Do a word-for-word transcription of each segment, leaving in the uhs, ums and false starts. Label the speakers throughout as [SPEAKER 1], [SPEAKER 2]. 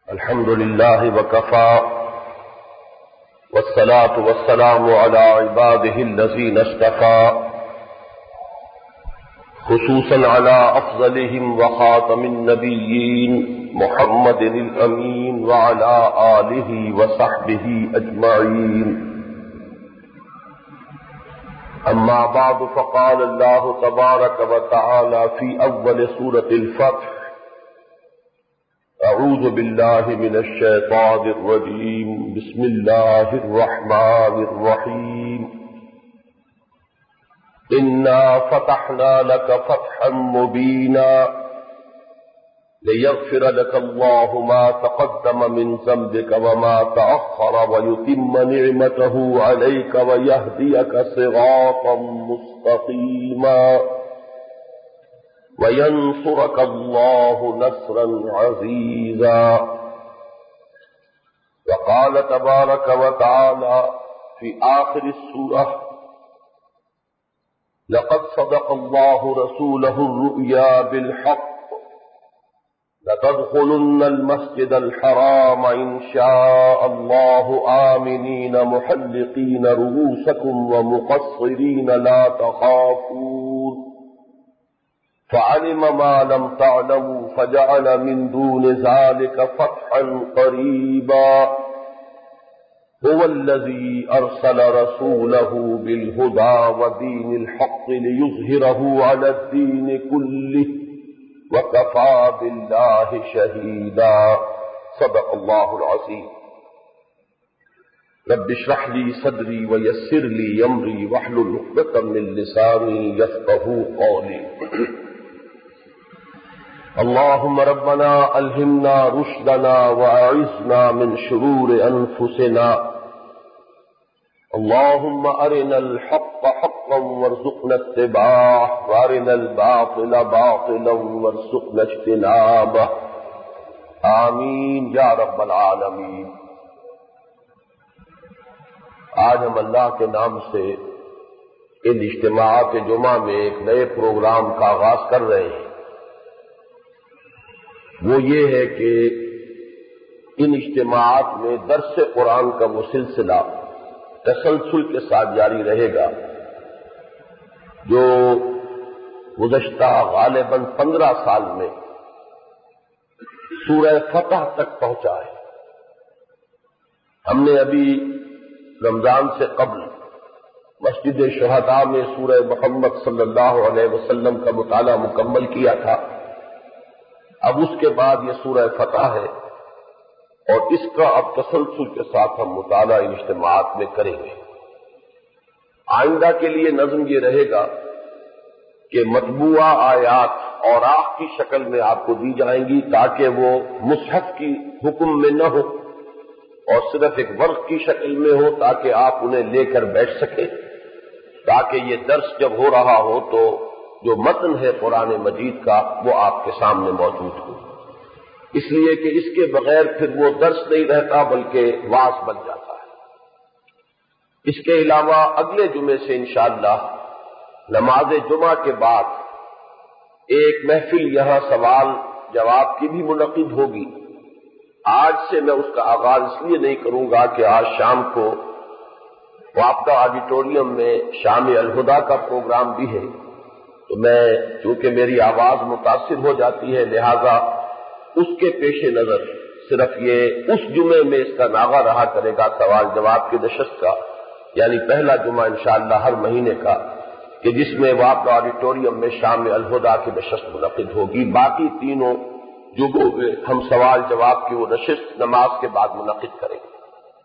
[SPEAKER 1] الحمد لله وكفى والصلاة والسلام على عباده الذين اصطفى خصوصا على أفضلهم وخاتم النبيين محمد الأمين وعلى آله وصحبه أجمعين. أما بعد فقال الله تبارك وتعالى في أول سورة الفتح: أعوذ بالله من الشيطان الرجيم بسم الله الرحمن الرحيم إنا فتحنا لك فتحا مبينا ليغفر لك الله ما تقدم من ذنبك وما تأخر ويتم نعمته عليك ويهديك صراطا مستقيما وَيَنْصُرَكَ اللَّهُ نَصْرًا عَزِيزًا. وقال تبارك وتعالى في آخر السورة: لقد صدق الله رسوله الرؤيا بالحق لتدخلن المسجد الحرام إن شاء الله آمنين محلقين رؤوسكم ومقصرين لا تخافون فعلم ما لم تعلموا فجعل من دون ذلك فتحا قريبا. هو الذي أرسل رسوله بالهدى ودين الحق ليظهره على الدين كله وكفى بالله شهيدا. صدق الله العظيم. رب اشرح لي صدري ويسر لي أمري واحلل عقدة من لساني يفقهوا قولي. اللهم ربنا ألهمنا رشدنا وأعذنا من شرور أنفسنا. اللهم أرنا الحق حقا وارزقنا اتباعه وأرنا الباطل باطلا وارزقنا اجتنابه. آمین یا رب العالمین. آج ہم اللہ کے نام سے ان اجتماعات جمعہ میں ایک نئے پروگرام کا آغاز کر رہے ہیں. وہ یہ ہے کہ ان اجتماعات میں درس قرآن کا وہ سلسلہ تسلسل کے ساتھ جاری رہے گا جو گزشتہ غالباً پندرہ سال میں سورہ فتح تک پہنچا ہے. ہم نے ابھی رمضان سے قبل مسجد شہداء میں سورہ محمد صلی اللہ علیہ وسلم کا مطالعہ مکمل کیا تھا. اب اس کے بعد یہ سورہ فتح ہے اور اس کا اب تسلسل کے ساتھ ہم مطالعہ ان اجتماعات میں کریں گے. آئندہ کے لیے نظم یہ رہے گا کہ مطبوعہ آیات اوراق کی شکل میں آپ کو دی جائیں گی تاکہ وہ مصحف کی حکم میں نہ ہو اور صرف ایک ورق کی شکل میں ہو تاکہ آپ انہیں لے کر بیٹھ سکیں، تاکہ یہ درس جب ہو رہا ہو تو جو متن ہے قرآن مجید کا وہ آپ کے سامنے موجود ہو. اس لیے کہ اس کے بغیر پھر وہ درس نہیں رہتا بلکہ واعظ بن جاتا ہے. اس کے علاوہ اگلے جمعے سے انشاءاللہ نماز جمعہ کے بعد ایک محفل یہاں سوال جواب کی بھی منعقد ہوگی. آج سے میں اس کا آغاز اس لیے نہیں کروں گا کہ آج شام کو وابدہ آڈیٹوریم میں شام الہدیٰ کا پروگرام بھی ہے، تو میں چونکہ میری آواز متاثر ہو جاتی ہے لہذا اس کے پیش نظر صرف یہ اس جمعے میں اس کا ناغہ رہا کرے گا سوال جواب کی نشست کا، یعنی پہلا جمعہ انشاءاللہ ہر مہینے کا کہ جس میں وابدہ آڈیٹوریم میں شام الہدیٰ کی نشست منعقد ہوگی. باقی تینوں جمعوں میں ہم سوال جواب کی وہ نشست نماز کے بعد منعقد کریں گے.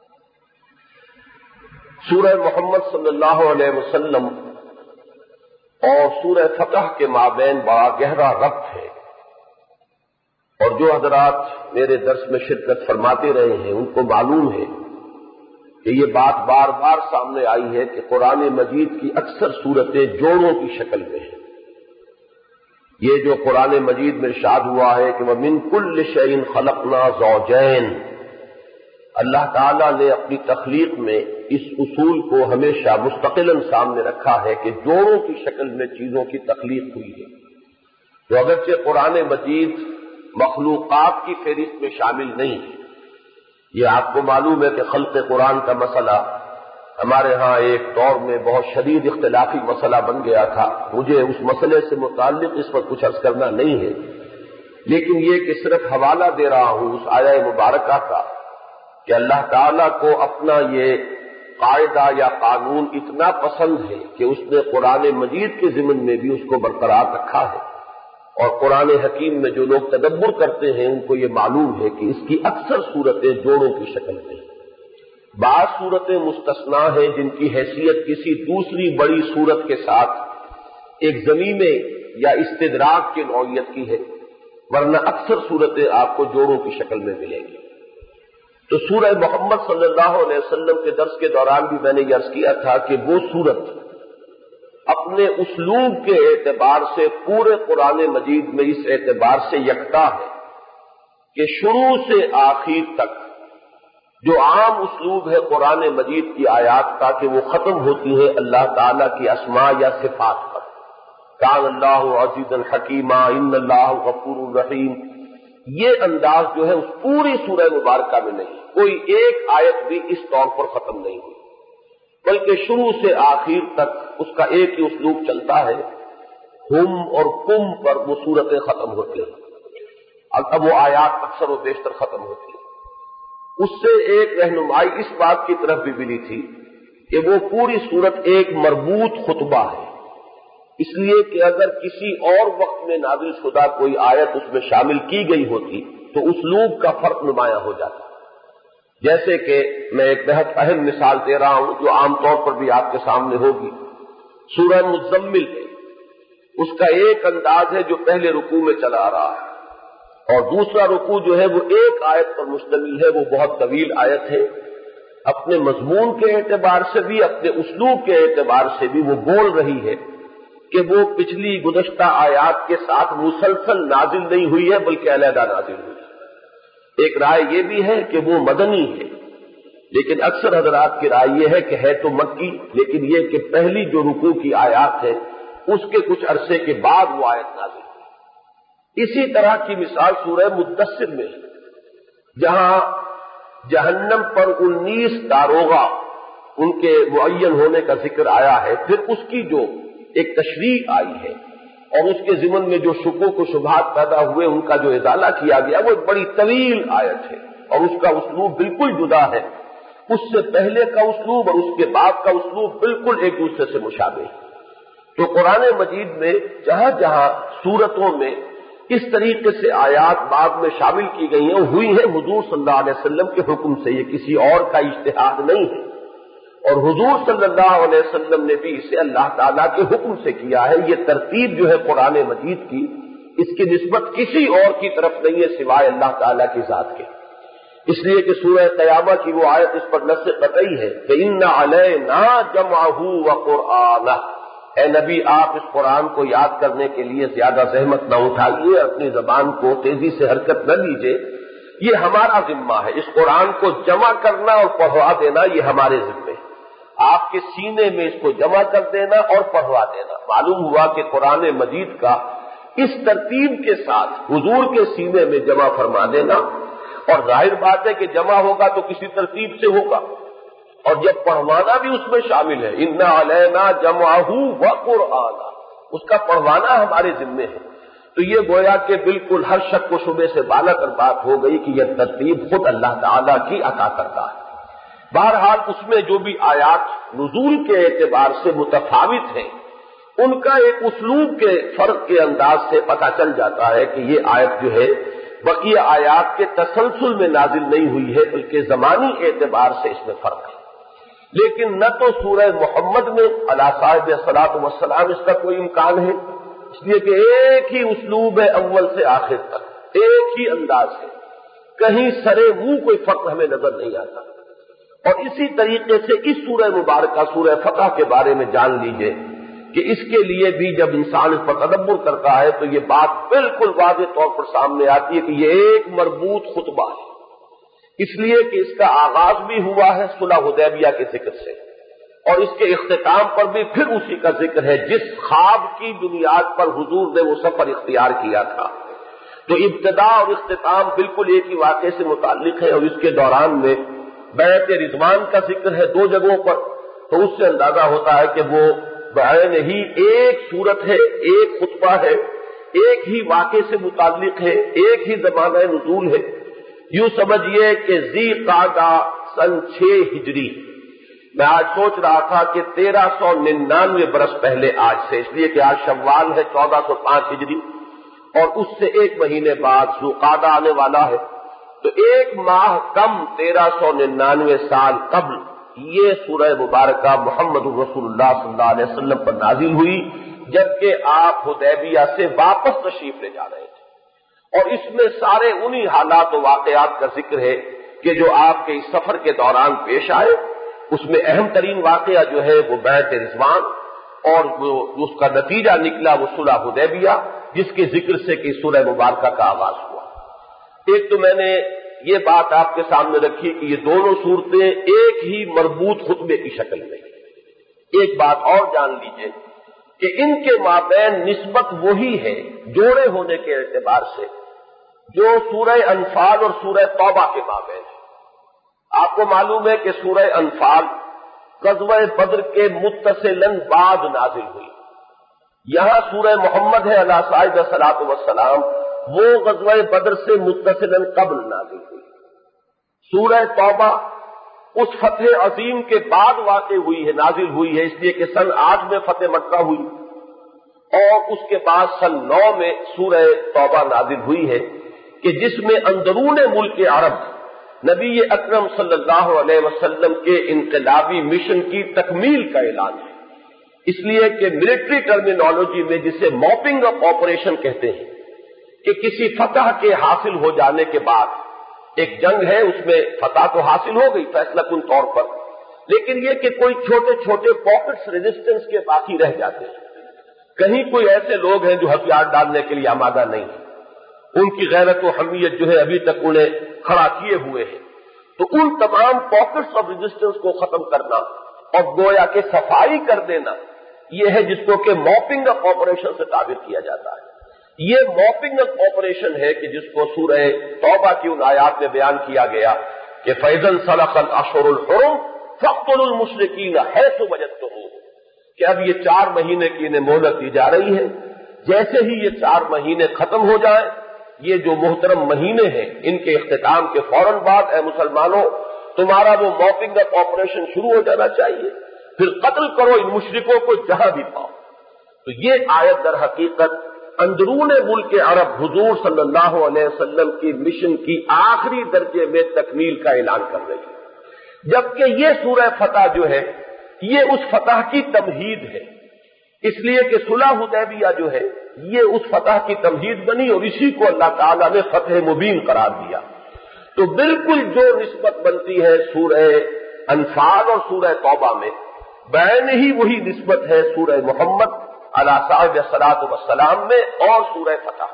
[SPEAKER 1] سورہ محمد صلی اللہ علیہ وسلم اور سورہ فتح کے مابین بڑا گہرا ربط ہے، اور جو حضرات میرے درس میں شرکت فرماتے رہے ہیں ان کو معلوم ہے کہ یہ بات بار بار سامنے آئی ہے کہ قرآن مجید کی اکثر صورتیں جوڑوں کی شکل میں ہیں. یہ جو قرآن مجید میں ارشاد ہوا ہے کہ وَمِن كُلِّ شَيْءٍ خَلَقْنَا زَوْجَيْنِ، اللہ تعالیٰ نے اپنی تخلیق میں اس اصول کو ہمیشہ مستقلاً سامنے رکھا ہے کہ جوڑوں کی شکل میں چیزوں کی تخلیق ہوئی ہے. تو اگرچہ قرآن مجید مخلوقات کی فہرست میں شامل نہیں ہے۔ یہ آپ کو معلوم ہے کہ خلق قرآن کا مسئلہ ہمارے ہاں ایک دور میں بہت شدید اختلافی مسئلہ بن گیا تھا۔ مجھے اس مسئلے سے متعلق اس پر کچھ عرض کرنا نہیں ہے، لیکن یہ کہ صرف حوالہ دے رہا ہوں اس آیہ مبارکہ کا کہ اللہ تعالیٰ کو اپنا یہ قاعدہ یا قانون اتنا پسند ہے کہ اس نے قرآن مجید کے ضمن میں بھی اس کو برقرار رکھا ہے، اور قرآن حکیم میں جو لوگ تدبر کرتے ہیں ان کو یہ معلوم ہے کہ اس کی اکثر صورتیں جوڑوں کی شکل میں ہیں۔ بعض صورتیں مستثنیٰ ہیں جن کی حیثیت کسی دوسری بڑی صورت کے ساتھ ایک ضمیمے یا استدراک کی نوعیت کی ہے، ورنہ اکثر صورتیں آپ کو جوڑوں کی شکل میں ملیں گی۔ تو سورہ محمد صلی اللہ علیہ وسلم کے درس کے دوران بھی میں نے یہ عرض کیا تھا کہ وہ صورت اپنے اسلوب کے اعتبار سے پورے قرآن مجید میں اس اعتبار سے یکتا ہے کہ شروع سے آخر تک جو عام اسلوب ہے قرآن مجید کی آیات کا کہ وہ ختم ہوتی ہے اللہ تعالیٰ کی اسماء یا صفات پر، کان اللہ عزیزا حکیما، ان اللہ غفور الرحیم، یہ انداز جو ہے اس پوری سورہ مبارکہ میں نہیں، کوئی ایک آیت بھی اس طور پر ختم نہیں ہوئی، بلکہ شروع سے آخر تک اس کا ایک ہی اسلوب چلتا ہے، ہم اور کم پر وہ صورتیں ختم ہوتی ہیں، اب وہ آیات اکثر و بیشتر ختم ہوتی ہیں۔ اس سے ایک رہنمائی اس بات کی طرف بھی ملی تھی کہ وہ پوری صورت ایک مربوط خطبہ ہے، اس لیے کہ اگر کسی اور وقت میں نازل شدہ کوئی آیت اس میں شامل کی گئی ہوتی تو اسلوب کا فرق نمایاں ہو جاتا۔ جیسے کہ میں ایک بہت اہم مثال دے رہا ہوں جو عام طور پر بھی آپ کے سامنے ہوگی، سورہ مزمل ہے، اس کا ایک انداز ہے جو پہلے رکوع میں چلا آ رہا ہے، اور دوسرا رکوع جو ہے وہ ایک آیت پر مشتمل ہے، وہ بہت طویل آیت ہے، اپنے مضمون کے اعتبار سے بھی اپنے اسلوب کے اعتبار سے بھی وہ بول رہی ہے کہ وہ پچھلی گزشتہ آیات کے ساتھ مسلسل نازل نہیں ہوئی ہے بلکہ علیحدہ نازل ہوئی ہے۔ ایک رائے یہ بھی ہے کہ وہ مدنی ہے، لیکن اکثر حضرات کی رائے یہ ہے کہ ہے تو مکی، لیکن یہ کہ پہلی جو رکوع کی آیات ہے اس کے کچھ عرصے کے بعد وہ آیت نازل ہوئی۔ اسی طرح کی مثال سورہ مدثر میں ہے، جہاں جہنم پر انیس داروغہ ان کے معین ہونے کا ذکر آیا ہے، پھر اس کی جو ایک تشریح آئی ہے اور اس کے ضمن میں جو شکوک و شبہات پیدا ہوئے ان کا جو ازالہ کیا گیا، وہ ایک بڑی طویل آیت ہے اور اس کا اسلوب بالکل جدا ہے، اس سے پہلے کا اسلوب اور اس کے بعد کا اسلوب بالکل ایک دوسرے سے مشابہ ہے۔ تو قرآن مجید میں جہاں جہاں صورتوں میں اس طریقے سے آیات بعد میں شامل کی گئی ہیں، ہوئی ہیں حضور صلی اللہ علیہ وسلم کے حکم سے، یہ کسی اور کا اجتہاد نہیں ہے، اور حضور صلی اللہ علیہ وسلم نے بھی اسے اللہ تعالیٰ کے حکم سے کیا ہے۔ یہ ترتیب جو ہے قرآن مجید کی، اس کی نسبت کسی اور کی طرف نہیں ہے سوائے اللہ تعالیٰ کی ذات کے، اس لیے کہ سورہ قیامہ کی وہ آیت اس پر نص قطعی ہے کہ ان علینا جمعہ وقرآنہ، اے نبی آپ اس قرآن کو یاد کرنے کے لیے زیادہ زحمت نہ اٹھائیے، اپنی زبان کو تیزی سے حرکت نہ لیجیے، یہ ہمارا ذمہ ہے، اس قرآن کو جمع کرنا اور پڑھوا دینا یہ ہمارے ذمے ہے، آپ کے سینے میں اس کو جمع کر دینا اور پڑھوا دینا۔ معلوم ہوا کہ قرآن مجید کا اس ترتیب کے ساتھ حضور کے سینے میں جمع فرما دینا، اور ظاہر بات ہے کہ جمع ہوگا تو کسی ترتیب سے ہوگا، اور جب پڑھوانا بھی اس میں شامل ہے، اِنَّ عَلَيْنَا جَمْعَهُ وَقُرْآنَهُ، اس کا پڑھوانا ہمارے ذمے ہے۔ تو یہ گویا کہ بالکل ہر شک و شبے سے بالا کر بات ہو گئی کہ یہ ترتیب خود اللہ تعالیٰ کی عطا کرتا ہے۔ بہرحال اس میں جو بھی آیات نزول کے اعتبار سے متفاوت ہیں، ان کا ایک اسلوب کے فرق کے انداز سے پتہ چل جاتا ہے کہ یہ آیت جو ہے بقیہ آیات کے تسلسل میں نازل نہیں ہوئی ہے بلکہ زمانی اعتبار سے اس میں فرق ہے۔ لیکن نہ تو سورہ محمد میں علی صاحب الصلاۃ والسلام اس کا کوئی امکان ہے، اس لیے کہ ایک ہی اسلوب ہے اول سے آخر تک، ایک ہی انداز ہے، کہیں سرے منہ کوئی فرق ہمیں نظر نہیں آتا۔ اور اسی طریقے سے اس سورہ مبارکہ سورہ فتح کے بارے میں جان لیجئے کہ اس کے لیے بھی جب انسان اس پر تدبر کرتا ہے تو یہ بات بالکل واضح طور پر سامنے آتی ہے کہ یہ ایک مربوط خطبہ ہے، اس لیے کہ اس کا آغاز بھی ہوا ہے صلح حدیبیہ کے ذکر سے، اور اس کے اختتام پر بھی پھر اسی کا ذکر ہے جس خواب کی بنیاد پر حضور نے وہ سفر اختیار کیا تھا۔ تو ابتدا اور اختتام بالکل ایک ہی واقعے سے متعلق ہے، اور اس کے دوران میں بیعت رضوان کا ذکر ہے دو جگہوں پر، تو اس سے اندازہ ہوتا ہے کہ وہ بعین ہی ایک صورت ہے، ایک خطبہ ہے، ایک ہی واقعے سے متعلق ہے، ایک ہی زمانہ نزول ہے۔ یوں سمجھیے کہ ذی قعدہ سن چھ ہجری، میں آج سوچ رہا تھا کہ تیرہ سو ننانوے برس پہلے آج سے، اس لیے کہ آج شوال ہے چودہ سو پانچ ہجری، اور اس سے ایک مہینے بعد ذوالقعدہ آنے والا ہے، تو ایک ماہ کم تیرہ سو ننانوے سال قبل یہ سورہ مبارکہ محمد رسول اللہ صلی اللہ علیہ وسلم پر نازل ہوئی، جبکہ آپ حدیبیہ سے واپس تشریف لے جا رہے تھے، اور اس میں سارے انہی حالات و واقعات کا ذکر ہے کہ جو آپ کے اس سفر کے دوران پیش آئے۔ اس میں اہم ترین واقعہ جو ہے وہ بیعت رضوان، اور جو اس کا نتیجہ نکلا وہ صلح حدیبیہ، جس کے ذکر سے کہ سورہ مبارکہ کا آغاز ہوا۔ ایک تو میں نے یہ بات آپ کے سامنے رکھی کہ یہ دونوں صورتیں ایک ہی مربوط خطبے کی شکل میں۔ ایک بات اور جان لیجئے کہ ان کے مابین نسبت وہی ہے جوڑے ہونے کے اعتبار سے جو سورہ انفال اور سورہ توبہ کے مابین ہے۔ آپ کو معلوم ہے کہ سورہ انفال غزوہ بدر کے متصلاً بعد نازل ہوئی، یہاں سورہ محمد ہے علیہ صاحب الصلاۃ والسلام، وہ غزوہ بدر سے متصلاً قبل نازل ہوئی۔ سورہ توبہ اس فتح عظیم کے بعد واقع ہوئی ہے، نازل ہوئی ہے، اس لیے کہ سن آٹھ میں فتح مکہ ہوئی، اور اس کے بعد سن نو میں سورہ توبہ نازل ہوئی ہے، کہ جس میں اندرون ملک عرب نبی اکرم صلی اللہ علیہ وسلم کے انقلابی مشن کی تکمیل کا اعلان ہے۔ اس لیے کہ ملٹری ٹرمینالوجی میں جسے موپنگ اپ آپریشن کہتے ہیں کہ کسی فتح کے حاصل ہو جانے کے بعد ایک جنگ ہے، اس میں فتح تو حاصل ہو گئی فیصلہ کن طور پر، لیکن یہ کہ کوئی چھوٹے چھوٹے پاکٹس ریزسٹنس کے باقی رہ جاتے ہیں، کہیں کوئی ایسے لوگ ہیں جو ہتھیار ڈالنے کے لیے آمادہ نہیں ہیں، ان کی غیرت و حمیت جو ہے ابھی تک انہیں کھڑا کیے ہوئے ہیں، تو ان تمام پاکٹس آف ریزسٹنس کو ختم کرنا اور گویا کہ صفائی کر دینا، یہ ہے جس کو کہ موپنگ اپ آپریشن سے تعبیر کیا جاتا ہے۔ یہ موپنگ اپ آپریشن ہے کہ جس کو سورہ توبہ کی ان آیات میں بیان کیا گیا کہ فَإِذَا انسَلَخَ الْأَشْهُرُ الْحُرُمُ فَاقْتُلُوا الْمُشْرِكِينَ حَيْثُ وَجَدتُّمُوهُمْ، کہ اب یہ چار مہینے کی انہیں مہلت دی جا رہی ہے، جیسے ہی یہ چار مہینے ختم ہو جائیں، یہ جو محترم مہینے ہیں ان کے اختتام کے فوراً بعد اے مسلمانوں تمہارا وہ موپنگ اپ آپریشن شروع ہو جانا چاہیے، پھر قتل کرو ان مشرکوں کو جہاں بھی پاؤ۔ تو یہ آیت در حقیقت اندرون ملک عرب حضور صلی اللہ علیہ وسلم کی مشن کی آخری درجے میں تکمیل کا اعلان کر رہی ہے، جبکہ یہ سورہ فتح جو ہے یہ اس فتح کی تمہید ہے، اس لیے کہ صلح حدیبیہ جو ہے یہ اس فتح کی تمہید بنی، اور اسی کو اللہ تعالیٰ نے فتح مبین قرار دیا۔ تو بالکل جو نسبت بنتی ہے سورہ انفال اور سورہ توبہ میں، بین ہی وہی نسبت ہے سورہ محمد علیہ صاحب الصلاۃ والسلام میں اور سورہ فتح۔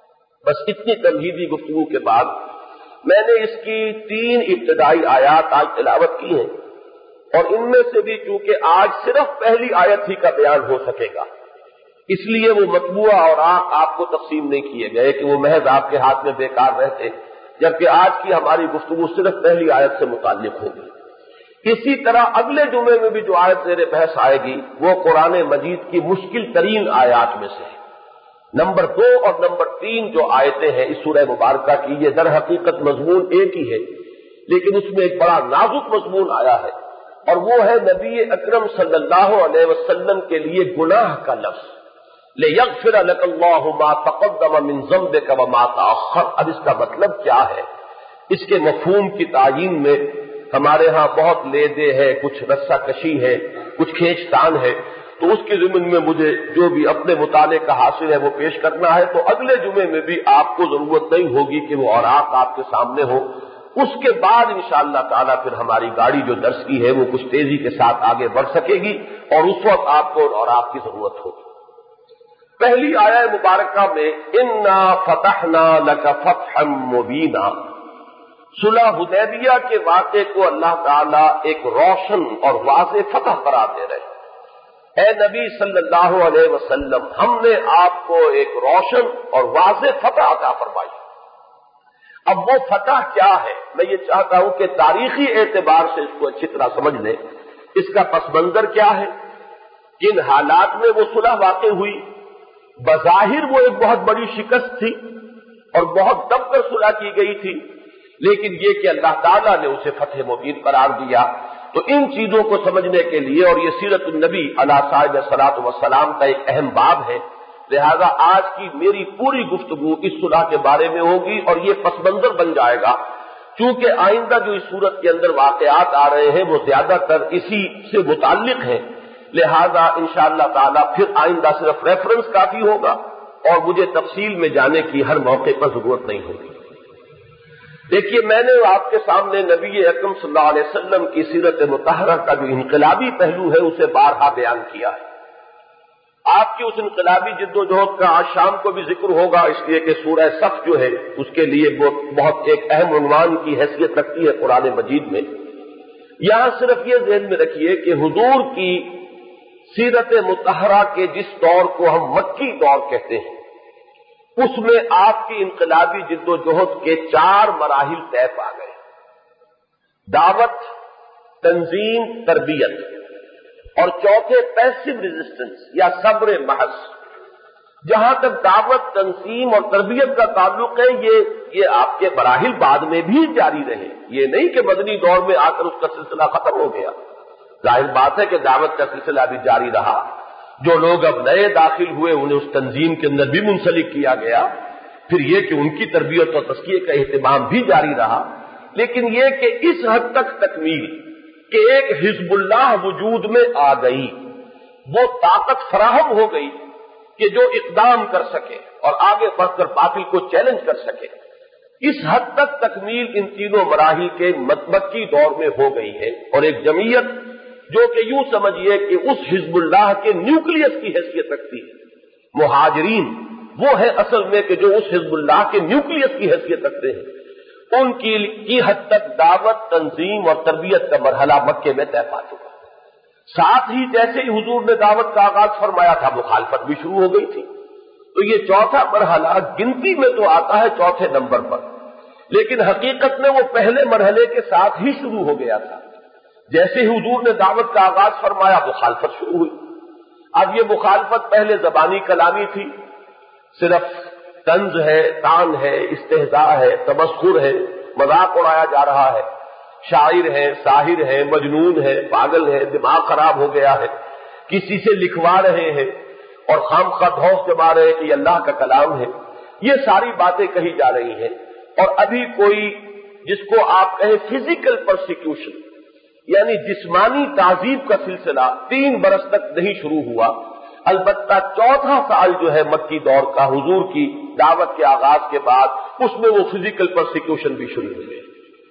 [SPEAKER 1] بس اتنی تمہیدی گفتگو کے بعد میں نے اس کی تین ابتدائی آیات آج تلاوت کی ہیں، اور ان میں سے بھی چونکہ آج صرف پہلی آیت ہی کا بیان ہو سکے گا، اس لیے وہ مطبوعہ اور آپ آپ کو تقسیم نہیں کیے گئے کہ وہ محض آپ کے ہاتھ میں بیکار رہتے، جبکہ آج کی ہماری گفتگو صرف پہلی آیت سے متعلق ہوگی۔ اسی طرح اگلے جمعے میں بھی جو آیت زیر بحث آئے گی وہ قرآن مجید کی مشکل ترین آیات میں سے ہے۔ نمبر دو اور نمبر تین جو آیتیں ہیں اس سورہ مبارکہ کی، یہ در حقیقت مضمون ایک ہی ہے، لیکن اس میں ایک بڑا نازک مضمون آیا ہے، اور وہ ہے نبی اکرم صلی اللہ علیہ وسلم کے لیے گناہ کا لفظ، لِيَغْفِرَ لَكَ اللَّهُ مَا تَقَدَّمَ مِن ذَنبِكَ وَمَا تَأَخَّرَ۔ اب اس کا مطلب کیا ہے؟ اس کے مفہوم کی تعیین میں ہمارے ہاں بہت لے دے ہے، کچھ رسہ کشی ہے، کچھ کھینچ تان ہے، تو اس کے ضمن میں مجھے جو بھی اپنے مطالعے کا حاصل ہے وہ پیش کرنا ہے، تو اگلے جمعے میں بھی آپ کو ضرورت نہیں ہوگی کہ وہ اوراق آپ کے سامنے ہو۔ اس کے بعد انشاءاللہ تعالیٰ پھر ہماری گاڑی جو درس کی ہے وہ کچھ تیزی کے ساتھ آگے بڑھ سکے گی، اور اس وقت آپ کو اوراق کی ضرورت ہوگی۔ پہلی آیہ مبارکہ میں اِنَّا فَتَحْنَا لَكَ فَتْحًا مُبِينًا، صلح حدیبیہ کے واقعے کو اللہ تعالیٰ ایک روشن اور واضح فتح قرار دے رہے ہیں، اے نبی صلی اللہ علیہ وسلم، ہم نے آپ کو ایک روشن اور واضح فتح عطا فرمائی۔ اب وہ فتح کیا ہے؟ میں یہ چاہتا ہوں کہ تاریخی اعتبار سے اس کو اچھی طرح سمجھ لیں۔ اس کا پس منظر کیا ہے؟ کن حالات میں وہ صلح واقع ہوئی؟ بظاہر وہ ایک بہت بڑی شکست تھی اور بہت دب کر صلح کی گئی تھی، لیکن یہ کہ اللہ تعالیٰ نے اسے فتح مبین قرار دیا۔ تو ان چیزوں کو سمجھنے کے لیے، اور یہ سیرت النبی علیہ صاحب الصلاۃ والسلام کا ایک اہم باب ہے، لہذا آج کی میری پوری گفتگو اس صلح کے بارے میں ہوگی اور یہ پس منظر بن جائے گا۔ چونکہ آئندہ جو اس صورت کے اندر واقعات آ رہے ہیں وہ زیادہ تر اسی سے متعلق ہیں، لہذا انشاءاللہ تعالی پھر آئندہ صرف ریفرنس کافی ہوگا اور مجھے تفصیل میں جانے کی ہر موقع پر ضرورت نہیں ہوگی۔ دیکھیے، میں نے آپ کے سامنے نبی اکرم صلی اللہ علیہ وسلم کی سیرت مطہرہ کا جو انقلابی پہلو ہے اسے بارہا بیان کیا ہے۔ آپ کی اس انقلابی جد و جہد کا آج شام کو بھی ذکر ہوگا، اس لیے کہ سورہ صف جو ہے اس کے لیے بہت ایک اہم عنوان کی حیثیت رکھتی ہے قرآن مجید میں۔ یہاں صرف یہ ذہن میں رکھیے کہ حضور کی سیرت مطہرہ کے جس دور کو ہم مکی دور کہتے ہیں، اس میں آپ کی انقلابی جد و جہد کے چار مراحل طے پا گئے: دعوت، تنظیم، تربیت، اور چوتھے پیسو ریزسٹنس یا صبر محض۔ جہاں تک دعوت، تنظیم اور تربیت کا تعلق ہے، یہ یہ آپ کے مراحل بعد میں بھی جاری رہے، یہ نہیں کہ مدنی دور میں آ کر اس کا سلسلہ ختم ہو گیا۔ ظاہر بات ہے کہ دعوت کا سلسلہ بھی جاری رہا، جو لوگ اب نئے داخل ہوئے انہیں اس تنظیم کے اندر بھی منسلک کیا گیا، پھر یہ کہ ان کی تربیت اور تزکیے کا اہتمام بھی جاری رہا، لیکن یہ کہ اس حد تک تکمیل کہ ایک حزب اللہ وجود میں آ گئی، وہ طاقت فراہم ہو گئی کہ جو اقدام کر سکے اور آگے بڑھ کر باطل کو چیلنج کر سکے، اس حد تک تکمیل ان تینوں مراحل کے مکی دور میں ہو گئی ہے، اور ایک جمعیت جو کہ یوں سمجھیے کہ اس حزب اللہ کے نیوکلیس کی حیثیت رکھتی ہے، مہاجرین وہ ہے اصل میں کہ جو اس حزب اللہ کے نیوکلیس کی حیثیت رکھتے ہیں، ان کی کی حد تک دعوت، تنظیم اور تربیت کا مرحلہ مکے میں طے پا چکا۔ ساتھ ہی جیسے ہی حضور نے دعوت کا آغاز فرمایا تھا، مخالفت بھی شروع ہو گئی تھی۔ تو یہ چوتھا مرحلہ گنتی میں تو آتا ہے چوتھے نمبر پر، لیکن حقیقت میں وہ پہلے مرحلے کے ساتھ ہی شروع ہو گیا تھا۔ جیسے ہی حضور نے دعوت کا آغاز فرمایا، مخالفت شروع ہوئی۔ اب یہ مخالفت پہلے زبانی کلامی تھی، صرف طنز ہے، تان ہے، استہزاء ہے، تمسخر ہے، مذاق اڑایا جا رہا ہے، شاعر ہے، ساحر ہے، مجنون ہے، پاگل ہے، دماغ خراب ہو گیا ہے، کسی سے لکھوا رہے ہیں اور خام خواہ دھوس جما رہے ہیں کہ یہ اللہ کا کلام ہے۔ یہ ساری باتیں کہی جا رہی ہیں، اور ابھی کوئی جس کو آپ کہیں فزیکل پرسیکیوشن یعنی جسمانی تعذیب کا سلسلہ تین برس تک نہیں شروع ہوا۔ البتہ چوتھا سال جو ہے مکی دور کا حضور کی دعوت کے آغاز کے بعد، اس میں وہ فزیکل پرسیکیوشن بھی شروع ہوئے۔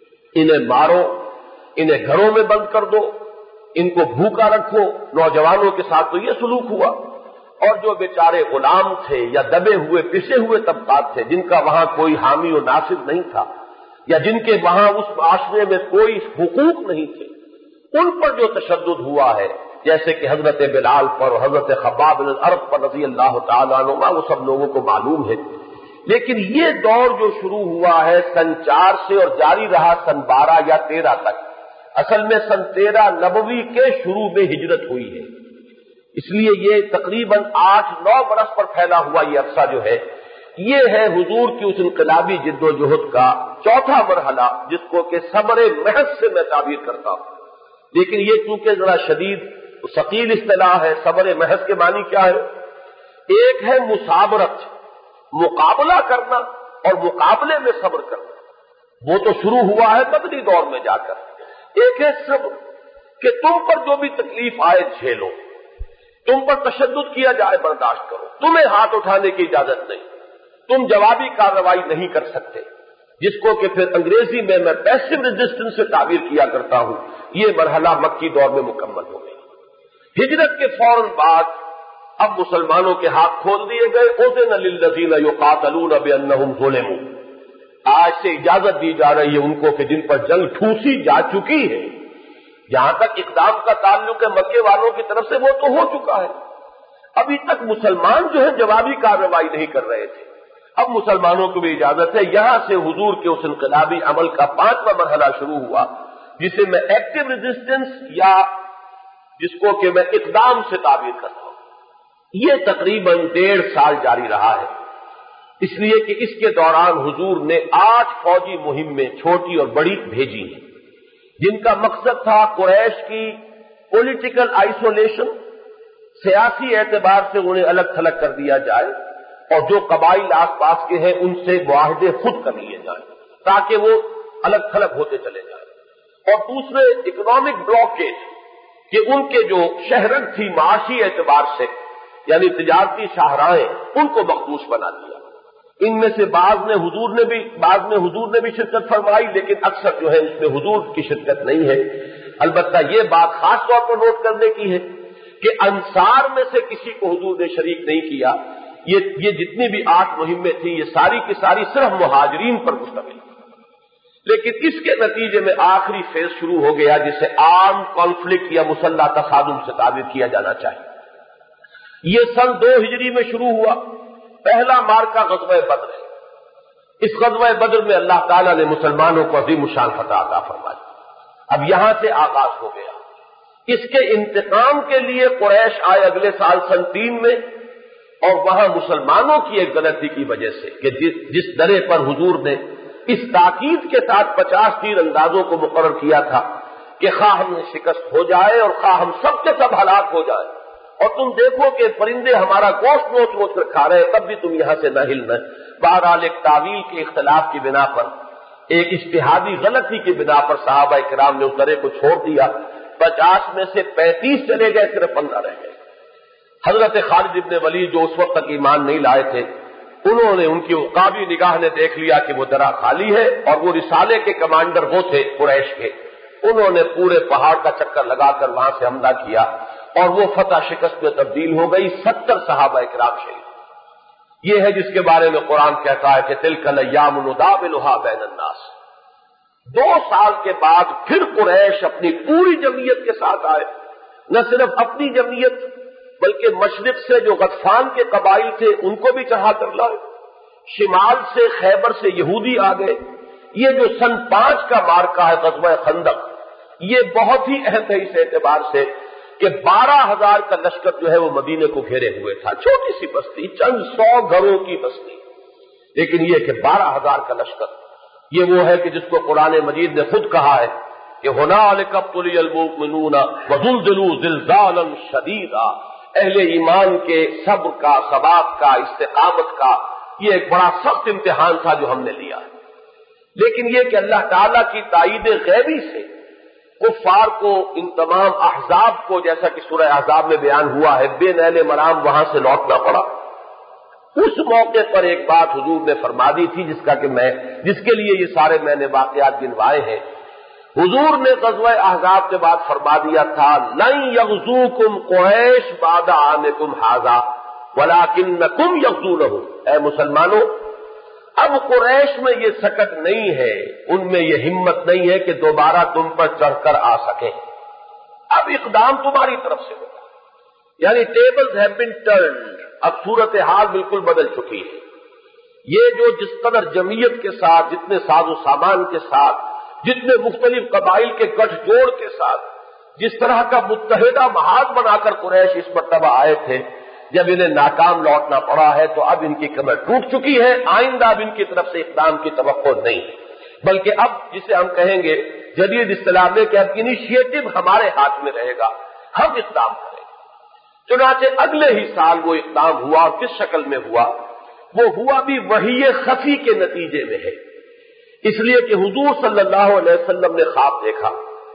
[SPEAKER 1] انہیں مارو، انہیں گھروں میں بند کر دو، ان کو بھوکا رکھو۔ نوجوانوں کے ساتھ تو یہ سلوک ہوا، اور جو بیچارے غلام تھے یا دبے ہوئے پسے ہوئے طبقات تھے، جن کا وہاں کوئی حامی و ناصر نہیں تھا، یا جن کے وہاں اس معاشرے میں کوئی حقوق نہیں تھے، ان پر جو تشدد ہوا ہے، جیسے کہ حضرت بلال پر اور حضرت خباب بن الارت پر رضی اللہ تعالیٰ عنہ، وہ سب لوگوں کو معلوم ہے۔ لیکن یہ دور جو شروع ہوا ہے سن چار سے اور جاری رہا سن بارہ یا تیرہ تک، اصل میں سن تیرہ نبوی کے شروع میں ہجرت ہوئی ہے، اس لیے یہ تقریباً آٹھ نو برس پر پھیلا ہوا یہ عرصہ جو ہے، یہ ہے حضور کی اس انقلابی جد و جہد کا چوتھا مرحلہ، جس کو کہ صبر محض سے میں تعبیر کرتا ہوں۔ لیکن یہ چونکہ ذرا شدید ثقیل اصطلاح ہے، صبر محض کے معنی کیا ہے؟ ایک ہے مصابرت، مقابلہ کرنا، اور مقابلے میں صبر کرنا، وہ تو شروع ہوا ہے مدنی دور میں جا کر۔ ایک ہے صبر کہ تم پر جو بھی تکلیف آئے جھیلو، تم پر تشدد کیا جائے برداشت کرو، تمہیں ہاتھ اٹھانے کی اجازت نہیں، تم جوابی کارروائی نہیں کر سکتے، جس کو کہ پھر انگریزی میں میں پیسو ریزسٹنس سے تعبیر کیا کرتا ہوں۔ یہ مرحلہ مکی دور میں مکمل ہو گئی۔ ہجرت کے فوراً بعد اب مسلمانوں کے ہاتھ کھول دیے گئے۔ اذن للذین یقاتلون بانہم ظلموا، آج سے اجازت دی جا رہی ہے ان کو کہ جن پر جنگ ٹھوسی جا چکی ہے، جہاں تک اقدام کا تعلق ہے مکے والوں کی طرف سے وہ تو ہو چکا ہے، ابھی تک مسلمان جو ہے جوابی کارروائی نہیں کر رہے تھے۔ اب مسلمانوں کو بھی اجازت ہے، یہاں سے حضور کے اس انقلابی عمل کا پانچواں مرحلہ شروع ہوا جسے میں ایکٹیو ریزسٹنس یا جس کو کہ میں اقدام سے تعبیر کرتا ہوں، یہ تقریباً ڈیڑھ سال جاری رہا ہے، اس لیے کہ اس کے دوران حضور نے آٹھ فوجی مہمیں چھوٹی اور بڑی بھیجی ہیں، جن کا مقصد تھا قریش کی پولیٹیکل آئسولیشن، سیاسی اعتبار سے انہیں الگ تھلگ کر دیا جائے اور جو قبائل آس پاس کے ہیں ان سے معاہدے خود کر لیے جائیں تاکہ وہ الگ تھلگ ہوتے چلے جائیں، اور دوسرے اکنامک بلاکیج کہ ان کے جو شہرت تھی معاشی اعتبار سے یعنی تجارتی شاہراہیں ان کو مخدوش بنا دیا۔ ان میں سے بعض نے حضور نے بھی بعض میں حضور نے بھی شرکت فرمائی، لیکن اکثر جو ہے اس میں حضور کی شرکت نہیں ہے۔ البتہ یہ بات خاص طور پر نوٹ کرنے کی ہے کہ انصار میں سے کسی کو حضور نے شریک نہیں کیا۔ یہ یہ جتنی بھی آٹھ مہمیں تھیں یہ ساری کی ساری صرف مہاجرین پر مشتمل تھی، لیکن اس کے نتیجے میں آخری فیز شروع ہو گیا جسے عام کانفلکٹ یا مسلح تصادم سے تعبیر کیا جانا چاہیے۔ یہ سن دو ہجری میں شروع ہوا، پہلا مارکا غزوہ بدر ہے۔ اس غزوہ بدر میں اللہ تعالیٰ نے مسلمانوں کو عظیم الشان فتح عطا فرمائی۔ اب یہاں سے آغاز ہو گیا، اس کے انتقام کے لیے قریش آئے اگلے سال سن تین میں، اور وہاں مسلمانوں کی ایک غلطی کی وجہ سے کہ جس درے پر حضور نے اس تاکید کے ساتھ پچاس تیر اندازوں کو مقرر کیا تھا کہ خواہ ہم شکست ہو جائے اور خواہ ہم سب کے سب ہلاک ہو جائے، اور تم دیکھو کہ پرندے ہمارا گوشت نوچ نوچ کر کھا رہے ہیں تب بھی تم یہاں سے نہ ہلنا۔ بہرحال ایک تعویل کے اختلاف کی بنا پر، ایک اجتہادی غلطی کی بنا پر صحابہ کرام نے اس درے کو چھوڑ دیا۔ پچاس میں سے پینتیس چلے گئے، صرف پندرہ رہ گئے۔ حضرت خالد ابن ولید جو اس وقت تک ایمان نہیں لائے تھے، انہوں نے ان کی عقابی نگاہ نے دیکھ لیا کہ وہ درہ خالی ہے، اور وہ رسالے کے کمانڈر وہ تھے قریش کے، انہوں نے پورے پہاڑ کا چکر لگا کر وہاں سے حملہ کیا، اور وہ فتح شکست میں تبدیل ہو گئی۔ ستر صحابہ کرام شہید۔ یہ ہے جس کے بارے میں قرآن کہتا ہے کہ تلک الایام نداولھا بین الناس۔ دو سال کے بعد پھر قریش اپنی پوری جمعیت کے ساتھ آئے، نہ صرف اپنی جمعیت بلکہ مشرق سے جو غطفان کے قبائل تھے ان کو بھی چڑھا کر لائے، شمال سے خیبر سے یہودی آ گئے۔ یہ جو سن پانچ کا مارکا ہے غزوہ خندق، یہ بہت ہی اہم ہے اس اعتبار سے کہ بارہ ہزار کا لشکر جو ہے وہ مدینے کو گھیرے ہوئے تھا، چھوٹی سی بستی، چند سو گھروں کی بستی، لیکن یہ کہ بارہ ہزار کا لشکر، یہ وہ ہے کہ جس کو قرآن مجید نے خود کہا ہے کہ ہنالک ابتلی المؤمنون وزلزلوا زلزالا شدیدا۔ اہل ایمان کے صبر کا، ثبات کا، استقامت کا یہ ایک بڑا سخت امتحان تھا جو ہم نے لیا ہے، لیکن یہ کہ اللہ تعالیٰ کی تائید غیبی سے کفار کو، ان تمام احزاب کو، جیسا کہ سورہ احزاب میں بیان ہوا ہے، بے نیل مرام وہاں سے لوٹنا پڑا۔ اس موقع پر ایک بات حضور نے فرما دی تھی جس کا کہ میں جس کے لیے یہ سارے میں نے واقعات گنوائے ہیں۔ حضور نے غزوہ احزاب کے بعد فرما دیا تھا لن یغزوکم قریش بعد عامکم ھذا ولکنکم یغزونہم۔ اے مسلمانوں، اب قریش میں یہ سکت نہیں ہے، ان میں یہ ہمت نہیں ہے کہ دوبارہ تم پر چڑھ کر آ سکیں، اب اقدام تمہاری طرف سے ہوگا، یعنی ٹیبلز ہیو بین ٹرنڈ، اب صورتحال بالکل بدل چکی ہے۔ یہ جو جس قدر جمعیت کے ساتھ، جتنے ساز و سامان کے ساتھ، جتنے مختلف قبائل کے گٹھ جوڑ کے ساتھ جس طرح کا متحدہ محاذ بنا کر قریش اس مرتبہ آئے تھے، جب انہیں ناکام لوٹنا پڑا ہے تو اب ان کی کمر ٹوٹ چکی ہے، آئندہ اب ان کی طرف سے اقدام کی توقع نہیں، بلکہ اب جسے ہم کہیں گے جدید اصطلاح میں کہ اب انیشیٹو ہمارے ہاتھ میں رہے گا، ہم اقدام کریں۔ چنانچہ اگلے ہی سال وہ اقدام ہوا، اور کس شکل میں ہوا؟ وہ ہوا بھی وحی خفی کے نتیجے میں ہے، اس لیے کہ حضور صلی اللہ علیہ وسلم نے خواب دیکھا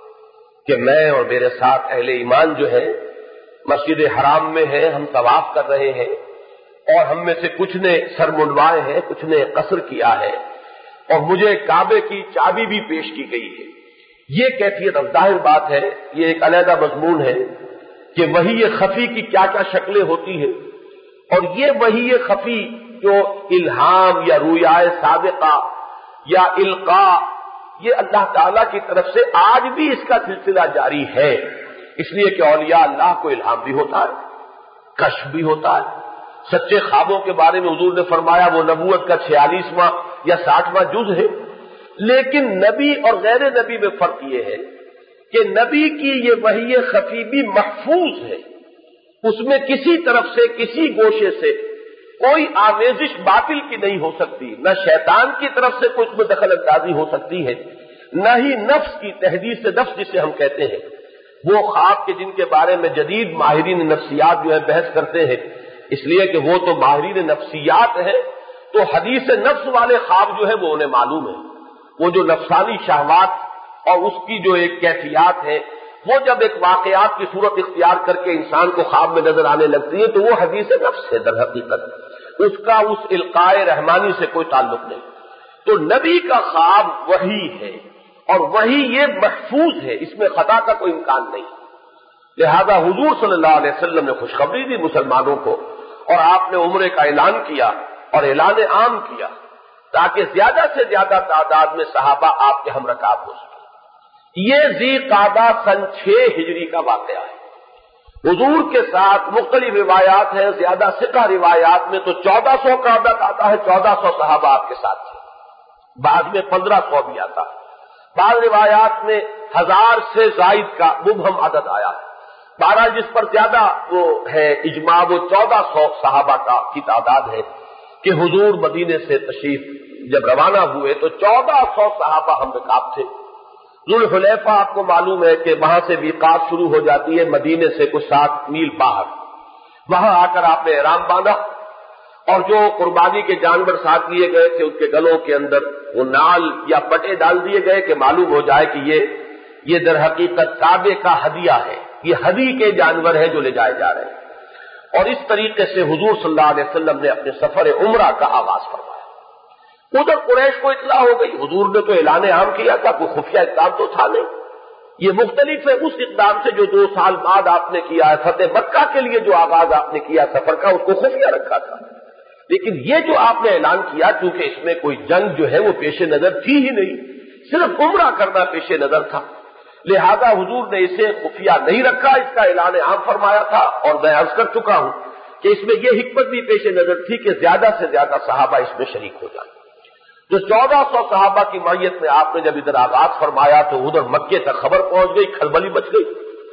[SPEAKER 1] کہ میں اور میرے ساتھ اہل ایمان جو ہے مسجد حرام میں ہیں، ہم طواف کر رہے ہیں، اور ہم میں سے کچھ نے سر منڈوائے ہیں، کچھ نے قصر کیا ہے، اور مجھے کعبے کی چابی بھی پیش کی گئی ہے۔ یہ کیفیت اب ظاہر بات ہے، یہ ایک علیحدہ مضمون ہے کہ وحی خفی کی کیا کیا شکلیں ہوتی ہیں، اور یہ وحی خفی جو الہام یا رویائے صادقہ یا القاء یہ اللہ تعالیٰ کی طرف سے آج بھی اس کا سلسلہ جاری ہے، اس لیے کہ اولیاء اللہ کو الہام بھی ہوتا ہے، کشف بھی ہوتا ہے۔ سچے خوابوں کے بارے میں حضور نے فرمایا وہ نبوت کا چھیالیسواں یا ساٹھواں جز ہے، لیکن نبی اور غیر نبی میں فرق یہ ہے کہ نبی کی یہ وحی خفی بھی محفوظ ہے، اس میں کسی طرف سے کسی گوشے سے کوئی آمیزش باطل کی نہیں ہو سکتی، نہ شیطان کی طرف سے کچھ میں دخل اندازی ہو سکتی ہے، نہ ہی نفس کی تحدیث نفس جسے ہم کہتے ہیں، وہ خواب کے جن کے بارے میں جدید ماہرین نفسیات جو ہے بحث کرتے ہیں، اس لیے کہ وہ تو ماہرین نفسیات ہیں، تو حدیث نفس والے خواب جو ہے وہ انہیں معلوم ہے، وہ جو نفسانی شہوات اور اس کی جو ایک کیفیات ہے وہ جب ایک واقعات کی صورت اختیار کر کے انسان کو خواب میں نظر آنے لگتی ہے تو وہ حدیث نفس ہے در حقیقت، اس کا اس القائے رحمانی سے کوئی تعلق نہیں۔ تو نبی کا خواب وحی ہے اور وحی یہ محفوظ ہے، اس میں خطا کا کوئی امکان نہیں، لہذا حضور صلی اللہ علیہ وسلم نے خوشخبری دی مسلمانوں کو اور آپ نے عمرے کا اعلان کیا اور اعلان عام کیا تاکہ زیادہ سے زیادہ تعداد میں صحابہ آپ کے ہم رکاب ہو سکے۔ یہ ذی قعدہ سن چھ ہجری کا واقعہ ہے، حضور کے ساتھ مختلف روایات ہیں، زیادہ ثقہ روایات میں تو چودہ سو کا عدد آتا ہے، چودہ سو صحابہ آپ کے ساتھ تھے، بعد میں پندرہ سو بھی آتا ہے، بعض روایات میں ہزار سے زائد کا مبہم عدد آیا ہے، بارہ جس پر زیادہ وہ ہے اجماع وہ چودہ سو صحابہ کا کی تعداد ہے کہ حضور مدینے سے تشریف جب روانہ ہوئے تو چودہ سو صحابہ ہم رکاب تھے۔ ذوالحلیفہ آپ کو معلوم ہے کہ وہاں سے میقات شروع ہو جاتی ہے مدینے سے کچھ سات میل باہر، وہاں آ کر آپ نے احرام باندھا اور جو قربانی کے جانور ساتھ لیے گئے تھے اس کے گلوں کے اندر وہ نال یا پٹے ڈال دیے گئے کہ معلوم ہو جائے کہ یہ یہ در حقیقت کعبے کا ہدیہ ہے، یہ ہدی کے جانور ہیں جو لے جائے جا رہے ہیں، اور اس طریقے سے حضور صلی اللہ علیہ وسلم نے اپنے سفر عمرہ کا آغاز فرمایا۔ ادھر قریش کو اطلاع ہو گئی، حضور نے تو اعلان عام کیا تھا، کوئی خفیہ اقدام تو تھا نہیں، یہ مختلف ہے اس اقدام سے جو دو سال بعد آپ نے کیا ہے، فتح مکہ کے لیے جو آغاز آپ نے کیا سفر کا اس کو خفیہ رکھا تھا، لیکن یہ جو آپ نے اعلان کیا چونکہ اس میں کوئی جنگ جو ہے وہ پیش نظر تھی ہی نہیں، صرف عمرہ کرنا پیش نظر تھا، لہذا حضور نے اسے خفیہ نہیں رکھا، اس کا اعلان عام فرمایا تھا، اور میں عرض کر چکا ہوں کہ اس میں یہ حکمت بھی پیش نظر تھی کہ زیادہ سے زیادہ صحابہ اس میں شریک ہو جائیں۔ جو چودہ سو صحابہ کی معیت میں آپ نے جب ادھر آغاز فرمایا تو ادھر مکے تک خبر پہنچ گئی، کھلبلی مچ گئی۔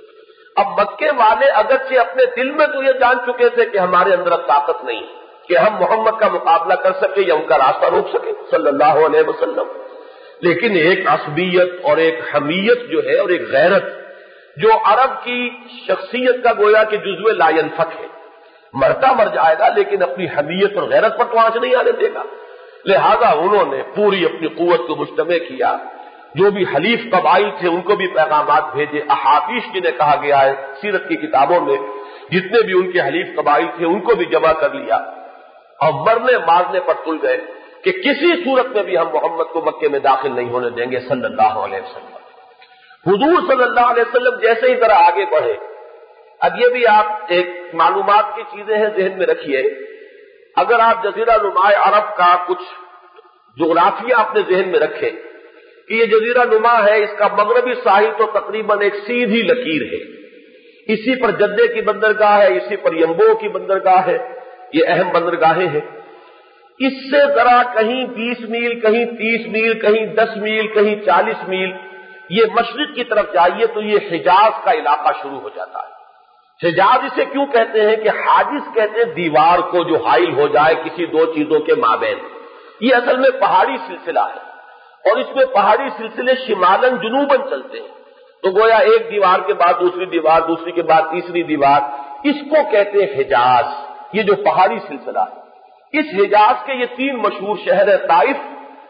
[SPEAKER 1] اب مکے والے اگرچہ اپنے دل میں تو یہ جان چکے تھے کہ ہمارے اندر اب طاقت نہیں کہ ہم محمد کا مقابلہ کر سکے یا ان کا راستہ روک سکے صلی اللہ علیہ وسلم، لیکن ایک عصبیت اور ایک حمیت جو ہے اور ایک غیرت جو عرب کی شخصیت کا گویا کہ جزو لا ينفك ہے، مرتا مر جائے گا لیکن اپنی حمیت اور غیرت پر تو آنچ نہیں آنے دے گا، لہذا انہوں نے پوری اپنی قوت کو مجتمع کیا، جو بھی حلیف قبائل تھے ان کو بھی پیغامات بھیجے، احادیث جنہیں کہا گیا ہے سیرت کی کتابوں میں جتنے بھی ان کے حلیف قبائل تھے ان کو بھی جمع کر لیا اور مرنے مارنے پر تل گئے کہ کسی صورت میں بھی ہم محمد کو مکے میں داخل نہیں ہونے دیں گے صلی اللہ علیہ وسلم۔ حضور صلی اللہ علیہ وسلم جیسے ہی ذرا آگے بڑھے، اب یہ بھی آپ ایک معلومات کی چیزیں ہیں ذہن میں رکھیے، اگر آپ جزیرہ نما عرب کا کچھ جغرافیہ اپنے ذہن میں رکھیں کہ یہ جزیرہ نما ہے، اس کا مغربی ساحل تو تقریباً ایک سیدھی لکیر ہے، اسی پر جدے کی بندرگاہ ہے، اسی پر یمبو کی بندرگاہ ہے، یہ اہم بندرگاہیں ہیں، اس سے ذرا کہیں بیس میل کہیں تیس میل کہیں دس میل کہیں چالیس میل یہ مشرق کی طرف جائیے تو یہ حجاز کا علاقہ شروع ہو جاتا ہے۔ حجاز اسے کیوں کہتے ہیں کہ حاجز کہتے ہیں دیوار کو جو حائل ہو جائے کسی دو چیزوں کے مابین، یہ اصل میں پہاڑی سلسلہ ہے اور اس میں پہاڑی سلسلے شمالن جنوبن چلتے ہیں، تو گویا ایک دیوار کے بعد دوسری دیوار، دوسری کے بعد تیسری دیوار، اس کو کہتے ہیں حجاز، یہ جو پہاڑی سلسلہ ہے۔ اس حجاز کے یہ تین مشہور شہر ہیں، طائف،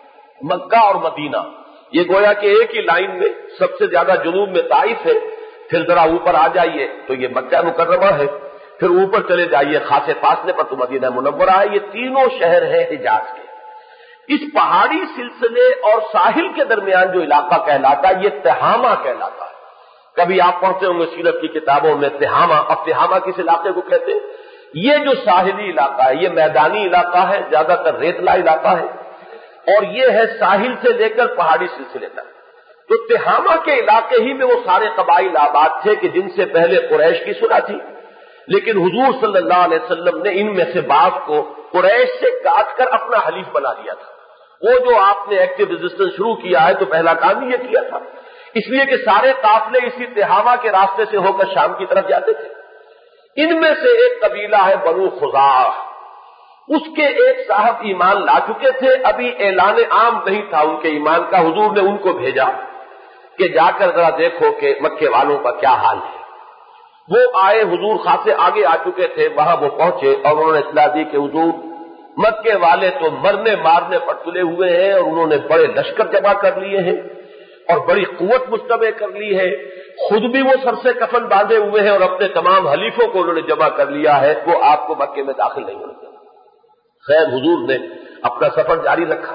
[SPEAKER 1] مکہ اور مدینہ، یہ گویا کہ ایک ہی لائن میں سب سے زیادہ جنوب میں طائف ہے، پھر ذرا اوپر آ جائیے تو یہ مکہ مکرمہ ہے، پھر اوپر چلے جائیے خاصے فاصلے پر تو مدینہ منورہ ہے، یہ تینوں شہر ہیں حجاز کے۔ اس پہاڑی سلسلے اور ساحل کے درمیان جو علاقہ کہلاتا ہے یہ تہامہ کہلاتا ہے۔ کبھی آپ پڑھتے ہوں گے سیرت کی کتابوں میں تہامہ، اب تہامہ کس علاقے کو کہتے ہیں؟ یہ جو ساحلی علاقہ ہے یہ میدانی علاقہ ہے، زیادہ تر ریتلا علاقہ ہے، اور یہ ہے ساحل سے لے کر پہاڑی سلسلے تک. تو تہامہ کے علاقے ہی میں وہ سارے قبائل آباد تھے کہ جن سے پہلے قریش کی سنا تھی، لیکن حضور صلی اللہ علیہ وسلم نے ان میں سے بعض کو قریش سے کاٹ کر اپنا حلیف بنا لیا تھا. وہ جو آپ نے ایکٹیو ریزسٹنس شروع کیا ہے تو پہلا کام ہی یہ کیا تھا، اس لیے کہ سارے قافلے اسی تہامہ کے راستے سے ہو کر شام کی طرف جاتے تھے. ان میں سے ایک قبیلہ ہے بنو خزاعہ، اس کے ایک صاحب ایمان لا چکے تھے، ابھی اعلان عام نہیں تھا ان کے ایمان کا. حضور نے ان کو بھیجا کہ جا کر ذرا دیکھو کہ مکے والوں کا کیا حال ہے. وہ آئے، حضور خاصے آگے آ چکے تھے، وہاں وہ پہنچے اور انہوں نے اطلاع دی کہ حضور مکے والے تو مرنے مارنے پر تلے ہوئے ہیں اور انہوں نے بڑے لشکر جمع کر لیے ہیں اور بڑی قوت مجتمع کر لی ہے. خود بھی وہ سر سے کفن باندھے ہوئے ہیں اور اپنے تمام حلیفوں کو انہوں نے جمع کر لیا ہے، وہ آپ کو مکے میں داخل نہیں ہونے دیں. خیر حضور نے اپنا سفر جاری رکھا.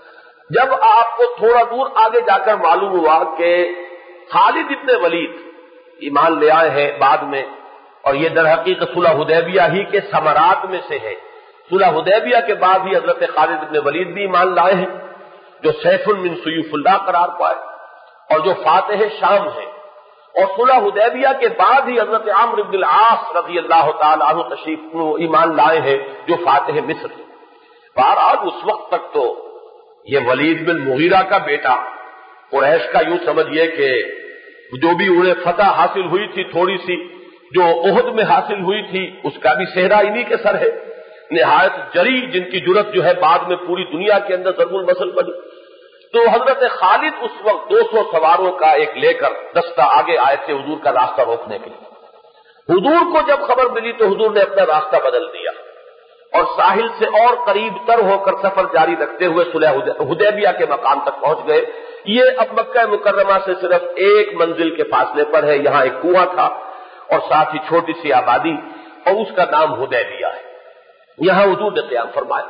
[SPEAKER 1] جب آپ کو تھوڑا دور آگے جا کر معلوم ہوا کہ خالد ابن ولید ایمان لے آئے ہیں بعد میں، اور یہ در حقیقت صلح حدیبیہ ہی کے ثمرات میں سے ہے. صلح حدیبیہ کے بعد ہی حضرت خالد ابن ولید بھی ایمان لائے ہیں جو سیف من سیوف اللہ قرار پائے اور جو فاتح شام ہے. اور صلح حدیبیہ کے بعد ہی حضرت عمرو بن العاص رضی اللہ تعالی عنہ تشریف ایمان لائے ہیں جو فاتح مصر. بہرحال اس وقت تک تو یہ ولید بن مغیرہ کا بیٹا قریش کا، یوں سمجھیے کہ جو بھی انہیں فتح حاصل ہوئی تھی تھوڑی سی جو احد میں حاصل ہوئی تھی اس کا بھی صحرا انہی کے سر ہے. نہایت جری جن کی جرت جو ہے بعد میں پوری دنیا کے اندر ضرب المثل بنی. تو حضرت خالد اس وقت دو سو سواروں کا ایک لے کر دستہ آگے آئے تھے حضور کا راستہ روکنے کے لیے. حضور کو جب خبر ملی تو حضور نے اپنا راستہ بدل دیا اور ساحل سے اور قریب تر ہو کر سفر جاری رکھتے ہوئے صلح حدیبیہ کے مقام تک پہنچ گئے. یہ اب مکہ مکرمہ سے صرف ایک منزل کے فاصلے پر ہے. یہاں ایک کنواں تھا اور ساتھ ہی چھوٹی سی آبادی اور اس کا نام حدیبیہ ہے. یہاں حضور نے قیام فرمایا.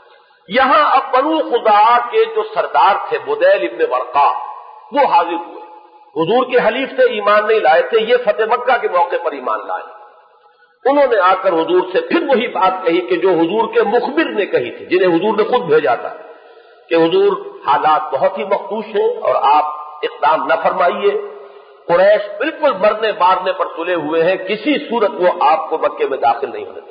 [SPEAKER 1] یہاں اب بنو خزاعہ کے جو سردار تھے بدیل ابن ورقا وہ حاضر ہوئے. حضور کے حلیف سے ایمان نہیں لائے تھے، یہ فتح مکہ کے موقع پر ایمان لائے. انہوں نے آ کر حضور سے پھر وہی بات کہی کہ جو حضور کے مخبر نے کہی تھی، جنہیں حضور نے خود بھیجا تھا کہ حضور حالات بہت ہی مخدوش ہیں اور آپ اقدام نہ فرمائیے. قریش بالکل مرنے مارنے پر تلے ہوئے ہیں، کسی صورت وہ آپ کو مکے میں داخل نہیں ہونے دیں.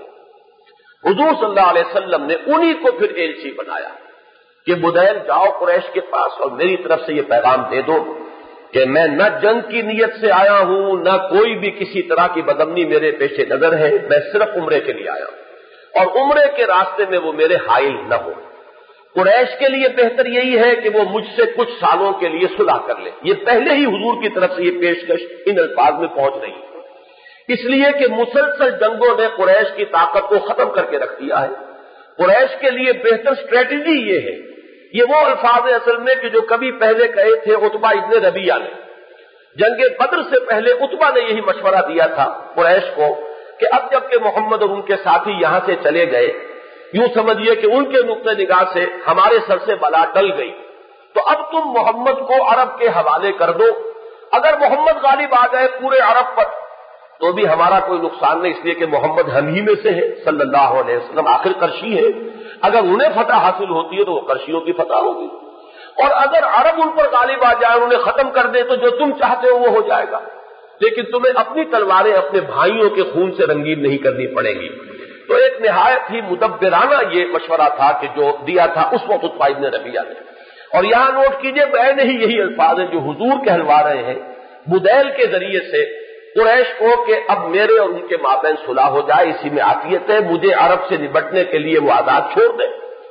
[SPEAKER 1] حضور صلی اللہ علیہ وسلم نے انہی کو پھر ایلچی بنایا کہ بدیل جاؤ قریش کے پاس اور میری طرف سے یہ پیغام دے دو کہ میں نہ جنگ کی نیت سے آیا ہوں، نہ کوئی بھی کسی طرح کی بدامنی میرے پیش نظر ہے، میں صرف عمرے کے لیے آیا ہوں اور عمرے کے راستے میں وہ میرے حائل نہ ہو. قریش کے لیے بہتر یہی ہے کہ وہ مجھ سے کچھ سالوں کے لیے صلح کر لے. یہ پہلے ہی حضور کی طرف سے یہ پیشکش ان الفاظ میں پہنچ رہی ہے، اس لیے کہ مسلسل جنگوں نے قریش کی طاقت کو ختم کر کے رکھ دیا ہے. قریش کے لیے بہتر اسٹریٹجی یہ ہے. یہ وہ الفاظ ہیں اصل میں کہ جو کبھی پہلے کہے تھے عتبہ ابن ربیعہ نے. جنگ بدر سے پہلے عتبہ نے یہی مشورہ دیا تھا قریش کو کہ اب جب کہ محمد اور ان کے ساتھی یہاں سے چلے گئے، یوں سمجھیے کہ ان کے نقطۂ نگاہ سے ہمارے سر سے بلا ٹل گئی، تو اب تم محمد کو عرب کے حوالے کر دو. اگر محمد غالب آ جائے پورے عرب پر تو بھی ہمارا کوئی نقصان نہیں، اس لیے کہ محمد ہم ہی میں سے ہے صلی اللہ علیہ وسلم، آخر قرشی ہے. اگر انہیں فتح حاصل ہوتی ہے تو وہ قرشیوں کی فتح ہوگی، اور اگر عرب ان پر غالب آ جائے انہیں ختم کر دے تو جو تم چاہتے ہو وہ ہو جائے گا، لیکن تمہیں اپنی تلواریں اپنے بھائیوں کے خون سے رنگین نہیں کرنی پڑے گی. تو ایک نہایت ہی مدبرانہ یہ مشورہ تھا کہ جو دیا تھا اس وقت عتبہ ابن ربیعہ نے. اور یہاں نوٹ کیجئے میں نے ہی یہی الفاظ ہیں جو حضور کہلوا رہے ہیں بدیل کے ذریعے سے قریش کو کہ اب میرے اور ان کے مابین صلح ہو جائے. اسی میں عافیت ہے، مجھے عرب سے نبٹنے کے لیے وہ آزاد چھوڑ دیں،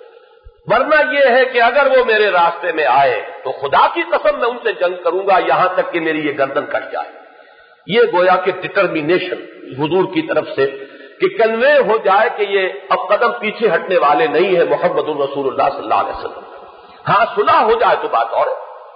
[SPEAKER 1] ورنہ یہ ہے کہ اگر وہ میرے راستے میں آئے تو خدا کی قسم میں ان سے جنگ کروں گا یہاں تک کہ میری یہ گردن کٹ جائے. یہ گویا کہ ڈٹرمینیشن حضور کی طرف سے کہ کنوے ہو جائے کہ یہ اب قدم پیچھے ہٹنے والے نہیں ہیں محمد الرسول اللہ صلی اللہ علیہ وسلم. ہاں صلح ہو جائے تو بات اور ہے.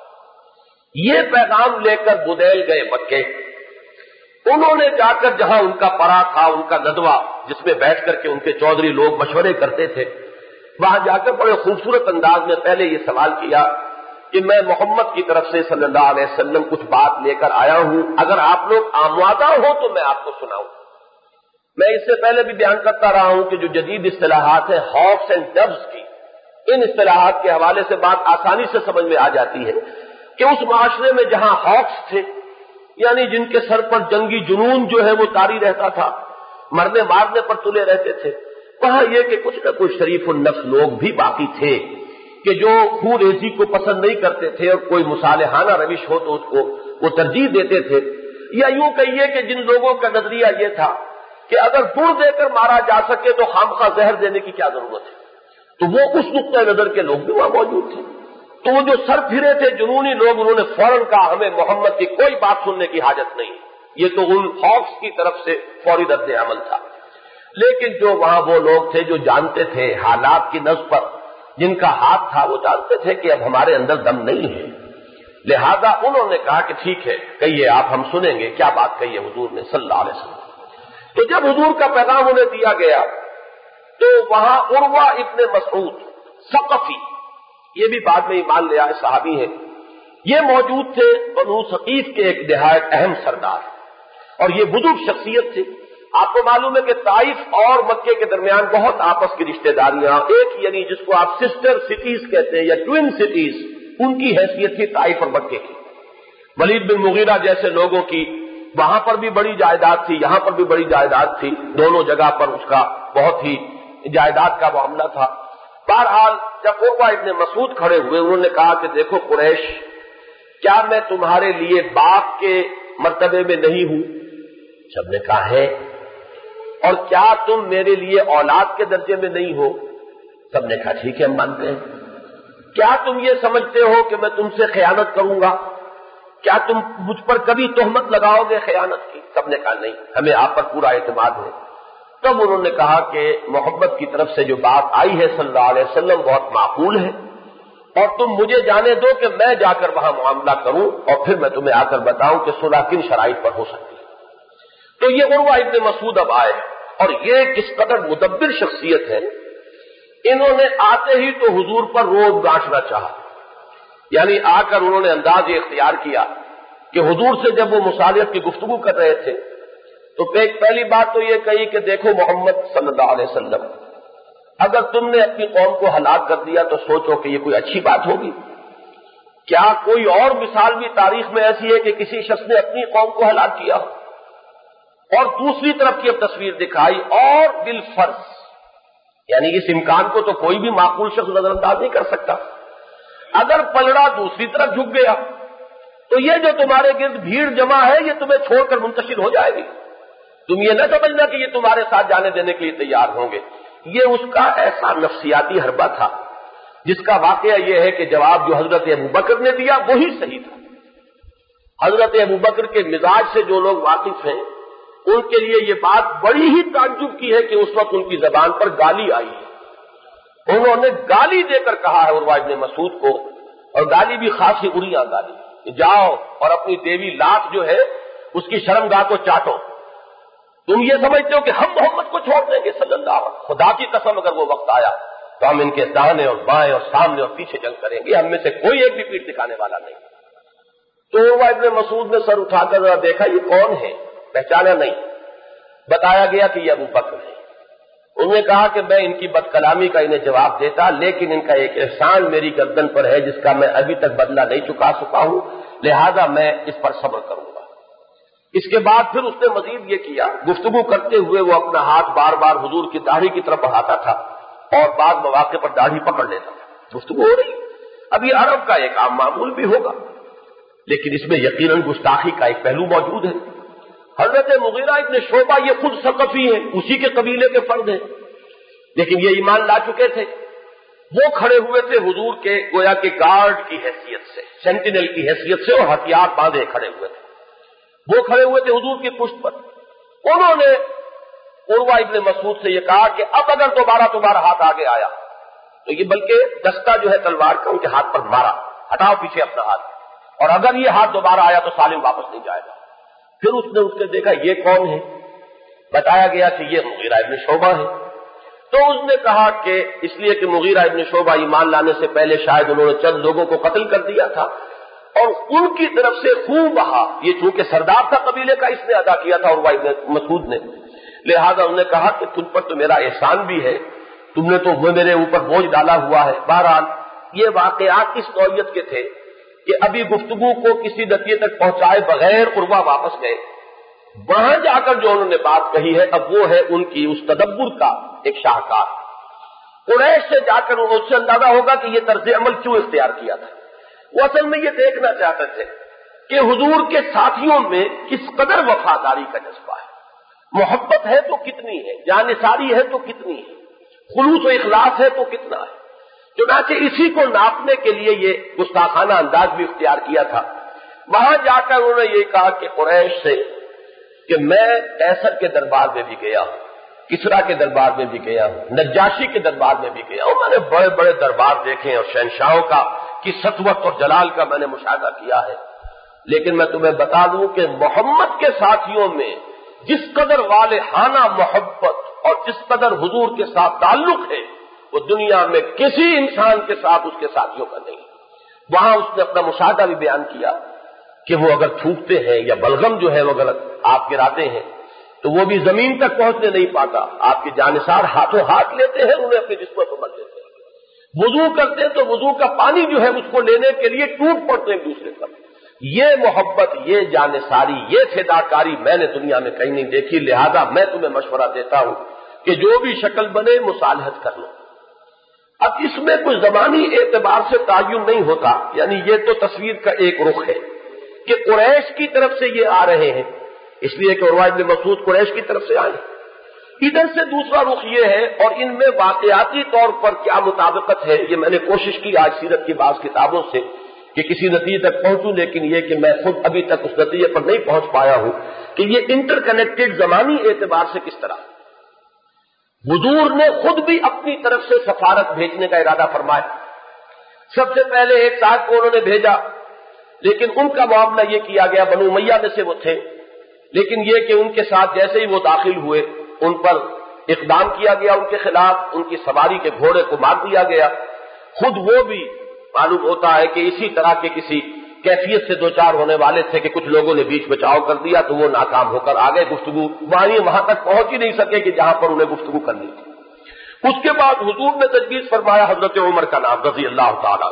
[SPEAKER 1] یہ پیغام لے کر بدیل گئے مکے. انہوں نے جا کر جہاں ان کا پڑا تھا، ان کا ندوہ جس میں بیٹھ کر کے ان کے چودھری لوگ مشورے کرتے تھے، وہاں جا کر بڑے خوبصورت انداز میں پہلے یہ سوال کیا کہ میں محمد کی طرف سے صلی اللہ علیہ وسلم کچھ بات لے کر آیا ہوں، اگر آپ لوگ آمادہ ہو تو میں آپ کو سناؤں. میں اس سے پہلے بھی بیان کرتا رہا ہوں کہ جو جدید اصطلاحات ہیں ہاکس اینڈ ڈوز کی، ان اصطلاحات کے حوالے سے بات آسانی سے سمجھ میں آ جاتی ہے کہ اس معاشرے میں جہاں ہاکس تھے، یعنی جن کے سر پر جنگی جنون جو ہے وہ طاری رہتا تھا، مرنے مارنے پر تلے رہتے تھے، وہاں یہ کہ کچھ نہ کچھ شریف النفس لوگ بھی باقی تھے کہ جو خون ریزی کو پسند نہیں کرتے تھے اور کوئی مصالحانہ روش ہو تو اس کو وہ ترجیح دیتے تھے، یا یوں کہیے کہ جن لوگوں کا نظریہ یہ تھا کہ اگر گڑ دے کر مارا جا سکے تو خامخواہ زہر دینے کی کیا ضرورت ہے، تو وہ اس نقطۂ نظر کے لوگ بھی وہاں موجود تھے۔ تو وہ جو سر پھرے تھے جنونی لوگ، انہوں نے فوراً کہا ہمیں محمد کی کوئی بات سننے کی حاجت نہیں۔ یہ تو ان ہاکس کی طرف سے فوری رد عمل تھا۔ لیکن جو وہاں وہ لوگ تھے جو جانتے تھے حالات کی نظر پر، جن کا ہاتھ تھا، وہ جانتے تھے کہ اب ہمارے اندر دم نہیں ہے، لہذا انہوں نے کہا کہ ٹھیک ہے کہیے آپ، ہم سنیں گے، کیا بات کہی ہے حضور نے صلی اللہ علیہ وسلم۔ تو جب حضور کا پیغام انہیں دیا گیا تو وہاں عروہ ابن مسعود ثقفی، یہ بھی بعد میں ایمان لے آئے صحابی ہیں، یہ موجود تھے، بنو ثقیف کے ایک نہایت اہم سردار، اور یہ بزرگ شخصیت تھی۔ آپ کو معلوم ہے کہ طائف اور مکے کے درمیان بہت آپس کی رشتہ داریاں، ایک یعنی جس کو آپ سسٹر سٹیز کہتے ہیں یا ٹوین سٹیز، ان کی حیثیت تھی طائف اور مکے کی۔ ولید بن مغیرہ جیسے لوگوں کی وہاں پر بھی بڑی جائیداد تھی، یہاں پر بھی بڑی جائیداد تھی، دونوں جگہ پر اس کا بہت ہی جائیداد کا معاملہ تھا۔ بہرحال جب عروہ ابن مسعود کھڑے ہوئے، انہوں نے کہا کہ دیکھو قریش، کیا میں تمہارے لیے باپ کے مرتبے میں نہیں ہوں؟ سب نے کہا ہے۔ اور کیا تم میرے لیے اولاد کے درجے میں نہیں ہو؟ سب نے کہا ٹھیک ہے ہم مانتے ہیں۔ کیا تم یہ سمجھتے ہو کہ میں تم سے خیانت کروں گا؟ کیا تم مجھ پر کبھی تہمت لگاؤ گے خیانت کی؟ سب نے کہا نہیں، ہمیں آپ پر پورا اعتماد ہے۔ تب انہوں نے کہا کہ محمد کی طرف سے جو بات آئی ہے صلی اللہ علیہ وسلم بہت معقول ہے، اور تم مجھے جانے دو کہ میں جا کر وہاں معاملہ کروں اور پھر میں تمہیں آ کر بتاؤں کہ صلح کن شرائط پر ہو سکتی ہے۔ تو یہ عروہ ابن مسعود اب آئے، اور یہ کس قدر مدبر شخصیت ہے، انہوں نے آتے ہی تو حضور پر روب گانٹنا چاہا، یعنی آ کر انہوں نے انداز یہ اختیار کیا کہ حضور سے جب وہ مصالحت کی گفتگو کر رہے تھے تو پہلی بات تو یہ کہی کہ دیکھو محمد صلی اللہ علیہ وسلم، اگر تم نے اپنی قوم کو ہلاک کر دیا تو سوچو کہ یہ کوئی اچھی بات ہوگی؟ کیا کوئی اور مثال بھی تاریخ میں ایسی ہے کہ کسی شخص نے اپنی قوم کو ہلاک کیا ہو؟ اور دوسری طرف کی اب تصویر دکھائی، اور بالفرض، یعنی اس امکان کو تو کوئی بھی معقول شخص نظر انداز نہیں کر سکتا، اگر پلڑا دوسری طرف جھک گیا تو یہ جو تمہارے گرد بھیڑ جمع ہے یہ تمہیں چھوڑ کر منتشر ہو جائے گی۔ تم یہ نہ سمجھنا کہ یہ تمہارے ساتھ جانے دینے کے لیے تیار ہوں گے۔ یہ اس کا ایسا نفسیاتی حربہ تھا جس کا واقعہ یہ ہے کہ جواب جو حضرت ابوبکر نے دیا وہی صحیح تھا۔ حضرت ابوبکر کے مزاج سے جو لوگ واقف ہیں ان کے لیے یہ بات بڑی ہی تعجب کی ہے کہ اس وقت ان کی زبان پر گالی آئی ہے۔ انہوں نے گالی دے کر کہا ہے عروہ ابن مسعود کو، اور گالی بھی خاصی اڑیاں گالی، جاؤ اور اپنی دیوی لات جو ہے اس کی شرمگاہ کو چاٹو۔ تم یہ سمجھتے ہو کہ ہم محمد کو چھوڑ دیں گے صلی اللہ علیہ وسلم؟ خدا کی قسم اگر وہ وقت آیا تو ہم ان کے داہنے اور بائیں اور سامنے اور پیچھے جنگ کریں گے، ہم میں سے کوئی ایک بھی پیٹھ دکھانے والا نہیں۔ تو عروہ ابن مسعود نے سر اٹھا کر ذرا دیکھا یہ کون ہے، پہچانا نہیں، بتایا گیا کہ یہ ابوبکر ہے۔ انہوں نے کہا کہ میں ان کی بد کلامی کا انہیں جواب دیتا، لیکن ان کا ایک احسان میری گردن پر ہے جس کا میں ابھی تک بدلہ نہیں چکا سکا ہوں، لہذا میں اس پر صبر کروں گا۔ اس کے بعد پھر اس نے مزید یہ کیا، گفتگو کرتے ہوئے وہ اپنا ہاتھ بار بار حضور کی داڑھی کی طرف بڑھاتا تھا اور بعض مواقع پر داڑھی پکڑ لیتا تھا۔ گفتگو ہو رہی، اب یہ عرب کا ایک عام معمول بھی ہوگا، لیکن اس میں یقیناً گستاخی کا ایک پہلو موجود ہے۔ حضرت مغیرہ ابن شعبہ یہ خود ثقفی ہیں، اسی کے قبیلے کے فرد ہیں، لیکن یہ ایمان لا چکے تھے۔ وہ کھڑے ہوئے تھے حضور کے گویا کے گارڈ کی حیثیت سے، سینٹینل کی حیثیت سے، اور ہتھیار باندھے کھڑے ہوئے تھے۔ وہ کھڑے ہوئے تھے حضور کی پشت پر۔ انہوں نے عروہ ابن مسعود سے یہ کہا کہ اب اگر دوبارہ تمہارا ہاتھ آگے آیا تو یہ بلکہ دستہ جو ہے تلوار کا ان کے ہاتھ پر مارا، ہٹاؤ پیچھے اپنا ہاتھ، اور اگر یہ ہاتھ دوبارہ آیا تو سالم واپس نہیں جائے گا۔ پھر اس نے اس نے دیکھا یہ کون ہے، بتایا گیا کہ یہ مغیرہ ابن شعبہ ہے۔ تو اس نے کہا کہ اس لیے کہ مغیرہ ابن شعبہ ایمان لانے سے پہلے شاید انہوں نے چند لوگوں کو قتل کر دیا تھا اور ان کی طرف سے خون بہا، یہ چونکہ سردار تھا قبیلے کا، اس نے ادا کیا تھا عروہ ابن مسعود نے، لہذا انہوں نے کہا کہ تم پر تو میرا احسان بھی ہے تم نے تو وہ میرے اوپر بوجھ ڈالا ہوا ہے. بہرحال یہ واقعات اس نوعیت کے تھے کہ ابھی گفتگو کو کسی نتیجے تک پہنچائے بغیر عروہ واپس گئے. وہاں جا کر جو انہوں نے بات کہی ہے اب وہ ہے ان کی اس تدبر کا ایک شاہکار. قریش سے جا کر اس سے اندازہ ہوگا کہ یہ طرز عمل کیوں اختیار کیا تھا. وہ اصل میں یہ دیکھنا چاہتے تھے کہ حضور کے ساتھیوں میں کس قدر وفاداری کا جذبہ ہے, محبت ہے تو کتنی ہے, جانثاری ہے تو کتنی ہے, خلوص و اخلاص ہے تو کتنا ہے. چنانچہ اسی کو ناپنے کے لیے یہ گستاخانہ انداز بھی اختیار کیا تھا. وہاں جا کر انہوں نے یہ کہا کہ قریش سے کہ میں قیصر کے دربار میں بھی گیا ہوں, کسرا کے دربار میں بھی گیا ہوں, نجاشی کے دربار میں بھی گیا ہوں, میں نے بڑے بڑے دربار دیکھے اور شہنشاہوں کا کی سطوت اور جلال کا میں نے مشاہدہ کیا ہے, لیکن میں تمہیں بتا دوں کہ محمد کے ساتھیوں میں جس قدر والہانہ محبت اور جس قدر حضور کے ساتھ تعلق ہے وہ دنیا میں کسی انسان کے ساتھ اس کے ساتھیوں کا نہیں. وہاں اس نے اپنا مشاہدہ بھی بیان کیا کہ وہ اگر تھوکتے ہیں یا بلغم جو ہے وہ اگر آپ گراتے ہیں تو وہ بھی زمین تک پہنچنے نہیں پاتا, آپ کے جانثار ہاتھوں ہاتھ لیتے ہیں, انہیں اپنے جسموں کو مل لیتے ہیں. وضو کرتے ہیں تو وضو کا پانی جو ہے اس کو لینے کے لیے ٹوٹ پڑتے ہیں ایک دوسرے پر. یہ محبت, یہ جانثاری, یہ فداکاری میں نے دنیا میں کہیں نہیں دیکھی. لہذا میں تمہیں مشورہ دیتا ہوں کہ جو بھی شکل بنے مصالحت کر لو. اب اس میں کوئی زمانی اعتبار سے تعین نہیں ہوتا, یعنی یہ تو تصویر کا ایک رخ ہے کہ قریش کی طرف سے یہ آ رہے ہیں, اس لیے کہ عروہ بن مسعود قریش کی طرف سے آئے. ادھر سے دوسرا رخ یہ ہے, اور ان میں واقعاتی طور پر کیا مطابقت ہے یہ میں نے کوشش کی آج سیرت کی بعض کتابوں سے کہ کسی نتیجے تک پہنچوں, لیکن یہ کہ میں خود ابھی تک اس نتیجے پر نہیں پہنچ پایا ہوں کہ یہ انٹر کنیکٹڈ زمانی اعتبار سے کس طرح. حضور نے خود بھی اپنی طرف سے سفارت بھیجنے کا ارادہ فرمایا. سب سے پہلے ایک صاحب کو انہوں نے بھیجا, لیکن ان کا معاملہ یہ کیا گیا, بنو امیہ میں سے وہ تھے, لیکن یہ کہ ان کے ساتھ جیسے ہی وہ داخل ہوئے ان پر اقدام کیا گیا, ان کے خلاف ان کی سواری کے گھوڑے کو مار دیا گیا. خود وہ بھی معلوم ہوتا ہے کہ اسی طرح کے کسی کیفیت سے دوچار ہونے والے تھے کہ کچھ لوگوں نے بیچ بچاؤ کر دیا تو وہ ناکام ہو کر آگے گفتگو وہاں وہاں تک پہنچ ہی نہیں سکے کہ جہاں پر انہیں گفتگو کرنی تھی. اس کے بعد حضور نے تجویز فرمایا حضرت عمر کا نام رضی اللہ تعالیٰ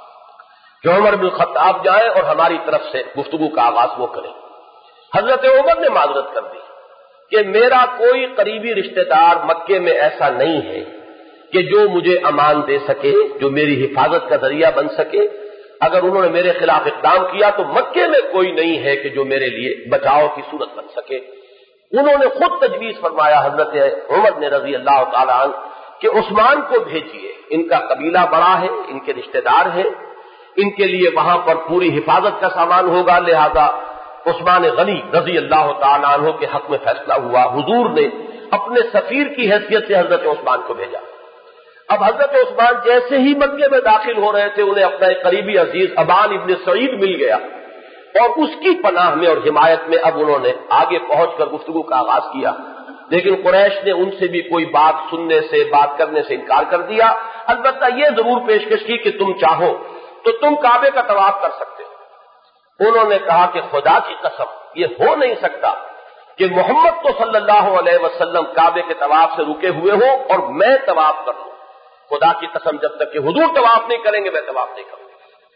[SPEAKER 1] کہ عمر بن الخطاب جائیں اور ہماری طرف سے گفتگو کا آغاز وہ کریں. حضرت عمر نے معذرت کر دی کہ میرا کوئی قریبی رشتہ دار مکے میں ایسا نہیں ہے کہ جو مجھے امان دے سکے, جو میری حفاظت کا ذریعہ بن سکے. اگر انہوں نے میرے خلاف اقدام کیا تو مکے میں کوئی نہیں ہے کہ جو میرے لیے بچاؤ کی صورت بن سکے. انہوں نے خود تجویز فرمایا حضرت عمر نے رضی اللہ تعالیٰ عنہ کہ عثمان کو بھیجیے, ان کا قبیلہ بڑا ہے, ان کے رشتہ دار ہیں, ان کے لیے وہاں پر پوری حفاظت کا سامان ہوگا. لہذا عثمان غنی رضی اللہ تعالیٰ عنہ کے حق میں فیصلہ ہوا. حضور نے اپنے سفیر کی حیثیت سے حضرت عثمان کو بھیجا. اب حضرت عثمان جیسے ہی مکے میں داخل ہو رہے تھے انہیں اپنا ایک قریبی عزیز ابان ابن سعید مل گیا, اور اس کی پناہ میں اور حمایت میں اب انہوں نے آگے پہنچ کر گفتگو کا آغاز کیا. لیکن قریش نے ان سے بھی کوئی بات سننے سے, بات کرنے سے انکار کر دیا. البتہ یہ ضرور پیشکش کی کہ تم چاہو تو تم کعبے کا طواف کر سکتے ہو. انہوں نے کہا کہ خدا کی قسم یہ ہو نہیں سکتا کہ محمد تو صلی اللہ علیہ وسلم کعبے کے طواف سے رکے ہوئے ہوں اور میں طواف کر لوں. خدا کی قسم جب تک کہ حضور طواف نہیں کریں گے میں طواف نہیں کروں.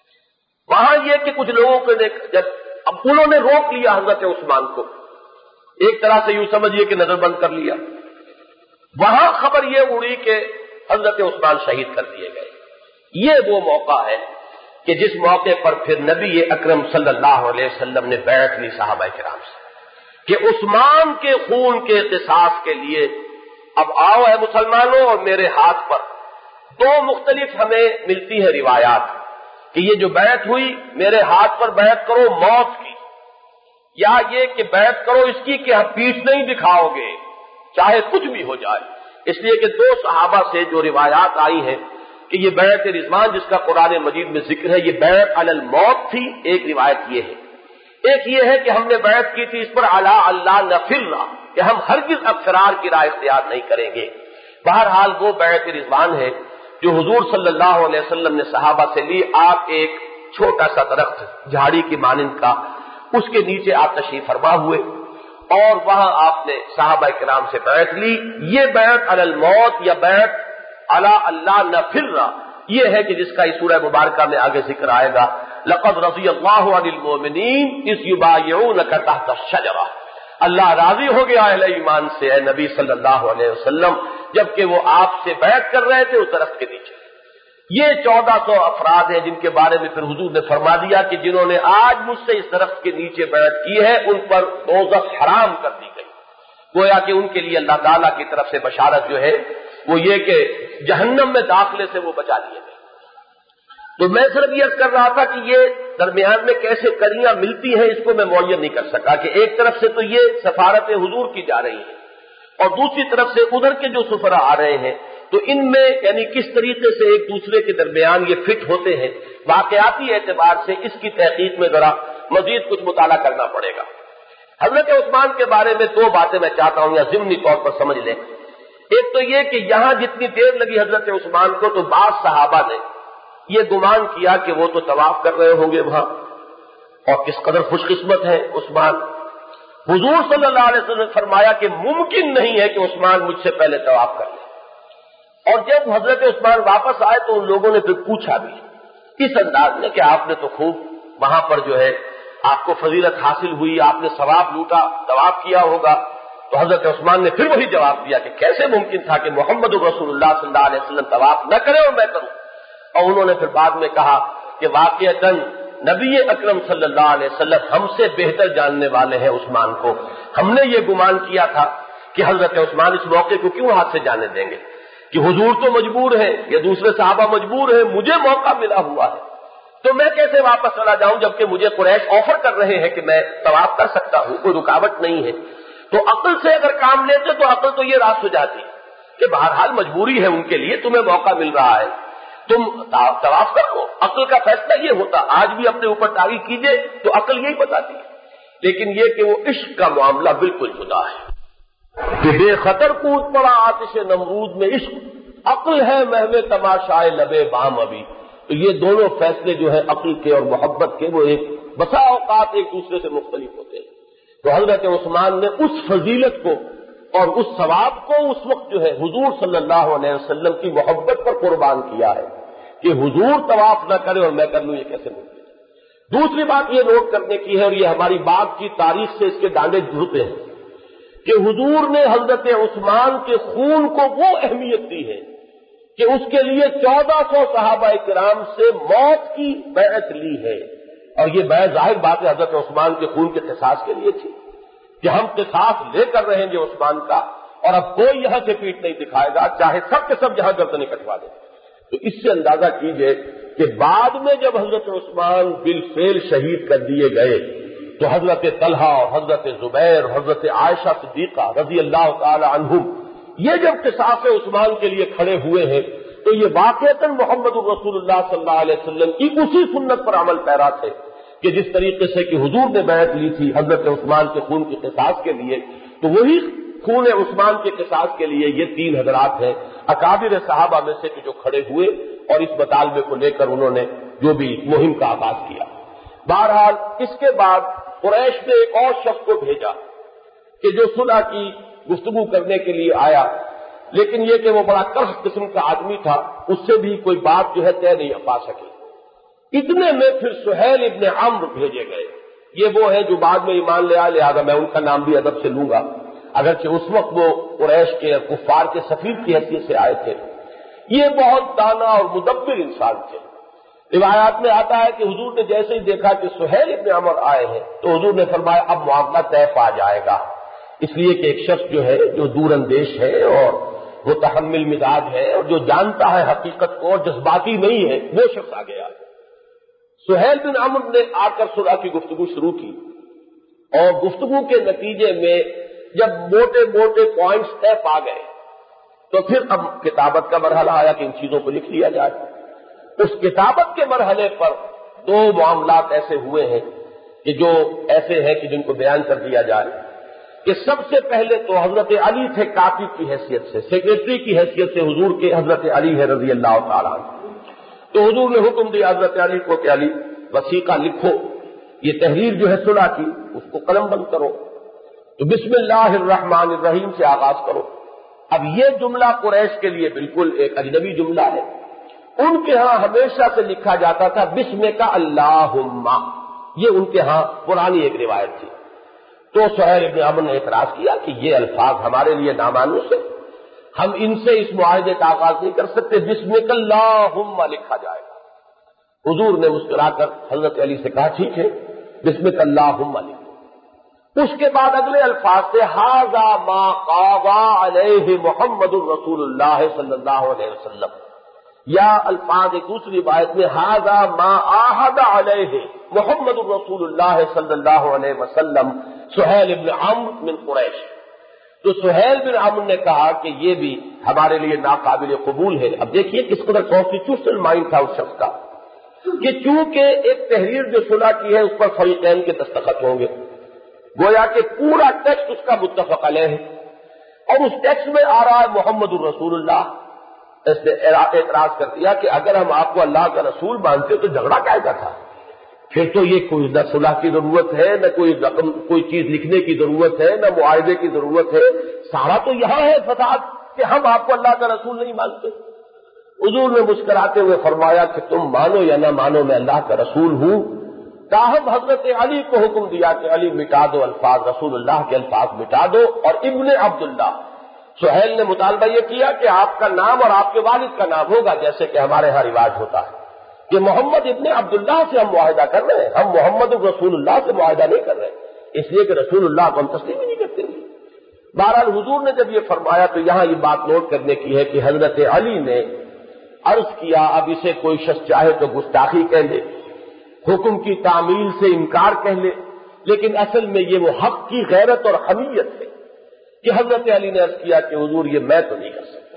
[SPEAKER 1] وہاں یہ کہ کچھ لوگوں کو جب اب انہوں نے روک لیا حضرت عثمان کو, ایک طرح سے یوں سمجھیے کہ نظر بند کر لیا. وہاں خبر یہ اڑی کہ حضرت عثمان شہید کر دیے گئے. یہ وہ موقع ہے کہ جس موقع پر پھر نبی اکرم صلی اللہ علیہ وسلم نے بیعت لی صحابہ کرام سے کہ عثمان کے خون کے قصاص کے لیے اب آؤ ہے مسلمانوں. اور میرے ہاتھ پر دو مختلف ہمیں ملتی ہے روایات کہ یہ جو بیعت ہوئی میرے ہاتھ پر بیعت کرو موت کی, یا یہ کہ بیعت کرو اس کی کہ ہم پیٹھ نہیں دکھاؤ گے چاہے کچھ بھی ہو جائے. اس لیے کہ دو صحابہ سے جو روایات آئی ہیں کہ یہ بیعت رضوان جس کا قرآن مجید میں ذکر ہے یہ بیعت علی الموت تھی. ایک روایت یہ ہے, ایک یہ ہے کہ ہم نے بیعت کی تھی اس پر علی اللہ نفرنا کہ ہم ہرگز اب فرار کی راہ اختیار نہیں کریں گے. بہرحال وہ بیعت رضوان ہے جو حضور صلی اللہ علیہ وسلم نے صحابہ سے لی. آپ ایک چھوٹا سا درخت جھاڑی کی مانند کا اس کے نیچے آپ تشریف فرما ہوئے اور وہاں آپ نے صحابہ کرام سے بیعت لی. یہ بیعت علی الموت یا بیعت علی اللہ نفر، یہ ہے کہ جس کا اس سورہ مبارکہ میں آگے ذکر آئے گا، لقد رضی اللہ عن المؤمنین اذ یبایعونک تحت الشجرہ، اللہ راضی ہو گیا اہل ایمان سے اے نبی صلی اللہ علیہ وسلم جبکہ وہ آپ سے بیعت کر رہے تھے اس درخت کے نیچے۔ یہ چودہ سو افراد ہیں جن کے بارے میں پھر حضور نے فرما دیا کہ جنہوں نے آج مجھ سے اس درخت کے نیچے بیعت کی ہے ان پر دوزخ حرام کر دی گئی، گویا کہ ان کے لیے اللہ تعالیٰ کی طرف سے بشارت جو ہے وہ یہ کہ جہنم میں داخلے سے وہ بچا لیے گئے۔ تو میں صرف یہ کر رہا تھا کہ یہ درمیان میں کیسے کڑیاں ملتی ہیں اس کو میں معین نہیں کر سکا کہ ایک طرف سے تو یہ سفارت حضور کی جا رہی ہے اور دوسری طرف سے ادھر کے جو سفراء آ رہے ہیں تو ان میں یعنی کس طریقے سے ایک دوسرے کے درمیان یہ فٹ ہوتے ہیں، واقعاتی اعتبار سے اس کی تحقیق میں ذرا مزید کچھ مطالعہ کرنا پڑے گا۔ حضرت عثمان کے بارے میں دو باتیں میں چاہتا ہوں یا ضمنی طور پر سمجھ لیں۔ ایک تو یہ کہ یہاں جتنی دیر لگی حضرت عثمان کو تو بعض صحابہ نے یہ گمان کیا کہ وہ تو طواف کر رہے ہوں گے وہاں، اور کس قدر خوش قسمت ہے عثمان۔ حضور صلی اللہ علیہ وسلم نے فرمایا کہ ممکن نہیں ہے کہ عثمان مجھ سے پہلے طواف کر لے، اور جب حضرت عثمان واپس آئے تو ان لوگوں نے پھر پوچھا بھی اس انداز میں کہ آپ نے تو خوب وہاں پر جو ہے آپ کو فضیلت حاصل ہوئی، آپ نے ثواب لوٹا، طواف کیا ہوگا، تو حضرت عثمان نے پھر وہی جواب دیا کہ کیسے ممکن تھا کہ محمد رسول اللہ صلی اللہ علیہ وسلم طواف نہ کرے اور میں کروں۔ اور انہوں نے پھر بعد میں کہا کہ واقعتاً نبی اکرم صلی اللہ علیہ وسلم ہم سے بہتر جاننے والے ہیں عثمان کو، ہم نے یہ گمان کیا تھا کہ حضرت عثمان اس موقع کو کیوں ہاتھ سے جانے دیں گے کہ حضور تو مجبور ہے یا دوسرے صحابہ مجبور ہیں، مجھے موقع ملا ہوا ہے تو میں کیسے واپس چلا جاؤں جبکہ مجھے قریش آفر کر رہے ہیں کہ میں طواف کر سکتا ہوں، کوئی رکاوٹ نہیں ہے۔ تو عقل سے اگر کام لیتے تو عقل تو یہ راست ہو جاتی کہ بہرحال مجبوری ہے ان کے لیے، تمہیں موقع مل رہا ہے تم طواف کر لو، عقل کا فیصلہ یہ ہوتا۔ آج بھی اپنے اوپر تاغی کیجئے تو عقل یہی بتاتی ہے، لیکن یہ کہ وہ عشق کا معاملہ بالکل جدا ہے کہ بے خطر کود پڑا آتش نمرود میں عشق، عقل ہے محو تماشائے لبے بام ابھی۔ تو یہ دونوں فیصلے جو ہے عقل کے اور محبت کے وہ ایک بسا اوقات ایک دوسرے سے مختلف ہوتے ہیں۔ تو حضرت عثمان نے اس فضیلت کو اور اس ثواب کو اس وقت جو ہے حضور صلی اللہ علیہ وسلم کی محبت پر قربان کیا ہے کہ حضور طواف نہ کرے اور میں کر لوں، یہ کیسے ممکن ہے۔ دوسری بات یہ نوٹ کرنے کی ہے اور یہ ہماری بات کی تاریخ سے اس کے ڈانڈے جڑتے ہیں کہ حضور نے حضرت عثمان کے خون کو وہ اہمیت دی ہے کہ اس کے لیے چودہ سو صحابہ کرام سے موت کی بیعت لی ہے، اور یہ بیعت ظاہر بات ہے حضرت عثمان کے خون کے قصاص کے لیے تھی کہ ہم قصاص لے کر رہیں گے عثمان کا، اور اب کوئی یہاں سے پیٹ نہیں دکھائے گا چاہے سب کے سب جہاں گردنیں کٹوا دیں۔ تو اس سے اندازہ کیجئے کہ بعد میں جب حضرت عثمان بالفعل شہید کر دیے گئے تو حضرت طلحہ اور حضرت زبیر اور حضرت عائشہ صدیقہ رضی اللہ تعالی عنہم یہ جب قصاص عثمان کے لیے کھڑے ہوئے ہیں تو یہ واقعتاً محمد رسول اللہ صلی اللہ علیہ وسلم کی اسی سنت پر عمل پیرا تھے کہ جس طریقے سے کہ حضور نے بیعت لی تھی حضرت عثمان کے خون کے قصاص کے لیے، تو وہی خون عثمان کے قصاص کے لیے یہ تین حضرات ہیں اکابر صحابہ میں سے کہ جو کھڑے ہوئے اور اس مطالبے کو لے کر انہوں نے جو بھی مہم کا آغاز کیا۔ بہرحال اس کے بعد قریش نے ایک اور شخص کو بھیجا کہ جو صلح کی گفتگو کرنے کے لیے آیا، لیکن یہ کہ وہ بڑا کرخ قسم کا آدمی تھا، اس سے بھی کوئی بات جو ہے طے نہیں پا سکے۔ اتنے میں پھر سہیل ابن عمرو بھیجے گئے، یہ وہ ہیں جو بعد میں ایمان لے آئے، لہذا میں ان کا نام بھی ادب سے لوں گا، اگرچہ اس وقت وہ قریش کے کفار کے سفیر کی حیثیت سے آئے تھے۔ یہ بہت دانا اور مدبر انسان تھے۔ روایات میں آتا ہے کہ حضور نے جیسے ہی دیکھا کہ سہیل ابن عمرو آئے ہیں تو حضور نے فرمایا اب معاملہ طے پا جائے گا، اس لیے کہ ایک شخص جو ہے جو دور اندیش ہے اور وہ تحمل مزاج ہے اور جو جانتا ہے حقیقت کو اور جذباتی نہیں ہے، وہ شخص آ گیا۔ سہیل بن عمرو نے آ کر صلح کی گفتگو شروع کی، اور گفتگو کے نتیجے میں جب موٹے موٹے پوائنٹس طے پا گئے تو پھر اب کتابت کا مرحلہ آیا کہ ان چیزوں کو لکھ لیا جائے۔ اس کتابت کے مرحلے پر دو معاملات ایسے ہوئے ہیں کہ جو ایسے ہیں کہ جن کو بیان کر دیا جائے کہ سب سے پہلے تو حضرت علی تھے کاتب کی حیثیت سے، سیکریٹری کی حیثیت سے حضور کے حضرت علی ہے رضی اللہ تعالیٰ عنہ۔ تو حضور نے حکم دیا حضرت علی کو کہ علی وثیقہ لکھو، یہ تحریر جو ہے صلح کی اس کو قلم بند کرو، تو بسم اللہ الرحمن الرحیم سے آغاز کرو، اب یہ جملہ قریش کے لیے بالکل ایک اجنبی جملہ ہے. ان کے ہاں ہمیشہ سے لکھا جاتا تھا بسم کا اللہم، یہ ان کے ہاں پرانی ایک روایت تھی. تو سہیل ابن عمرو نے اعتراض کیا کہ یہ الفاظ ہمارے لیے نامانوس ہے، ہم ان سے اس معاہدے کا آغاز نہیں کر سکتے، بسم کا اللہم لکھا جائے گا. حضور نے مسکرا کر حضرت علی سے کہا ٹھیک ہے بسم کا اللہم لکھو. اس کے بعد اگلے الفاظ سے ھذا ما قاضى علیہ محمد الرسول اللہ صلی اللہ علیہ وسلم، یا الفاظ ایک دوسری روایت میں ھذا ما عاہد علیہ محمد الرسول اللہ صلی اللہ علیہ وسلم سہیل بن عمرو من قریش. تو سہیل بن عمرو نے کہا کہ یہ بھی ہمارے لیے ناقابل قبول ہے. اب دیکھیے کس قدر کانسٹیٹیوشنل مائنڈ تھا اس شخص کا کہ چونکہ ایک تحریر جو صلح کی ہے اس پر فریقین کے دستخط ہوں گے، گویا کہ پورا ٹیکسٹ اس کا متفق علیہ ہے، اور اس ٹیکسٹ میں آ رہا ہے محمد الرسول اللہ. اس نے اعتراض کر دیا کہ اگر ہم آپ کو اللہ کا رسول مانتے تو جھگڑا کیا کا تھا؟ پھر تو یہ کوئی نہ صلح کی ضرورت ہے، نہ کوئی رقم کوئی چیز لکھنے کی ضرورت ہے، نہ معاہدے کی ضرورت ہے. سارا تو یہاں ہے فساد کہ ہم آپ کو اللہ کا رسول نہیں مانتے. حضور نے مسکراتے ہوئے فرمایا کہ تم مانو یا نہ مانو میں اللہ کا رسول ہوں. تاہم حضرت علی کو حکم دیا کہ علی مٹا دو الفاظ، رسول اللہ کے الفاظ مٹا دو. اور ابن عبداللہ، سہیل نے مطالبہ یہ کیا کہ آپ کا نام اور آپ کے والد کا نام ہوگا جیسے کہ ہمارے ہاں رواج ہوتا ہے کہ محمد ابن عبداللہ سے ہم معاہدہ کر رہے ہیں، ہم محمد رسول اللہ سے معاہدہ نہیں کر رہے اس لیے کہ رسول اللہ کو ہم تسلیم ہی نہیں کرتے. بہرحال حضور نے جب یہ فرمایا تو یہاں یہ بات نوٹ کرنے کی ہے کہ حضرت علی نے عرض کیا اب اسے کوئی شخص چاہے تو گستاخی کہہ لے، حکم کی تعمیل سے انکار کہہ لے، لیکن اصل میں یہ وہ حق کی غیرت اور حمیت ہے کہ حضرت علی نے عرض کیا کہ حضور یہ میں تو نہیں کر سکتا.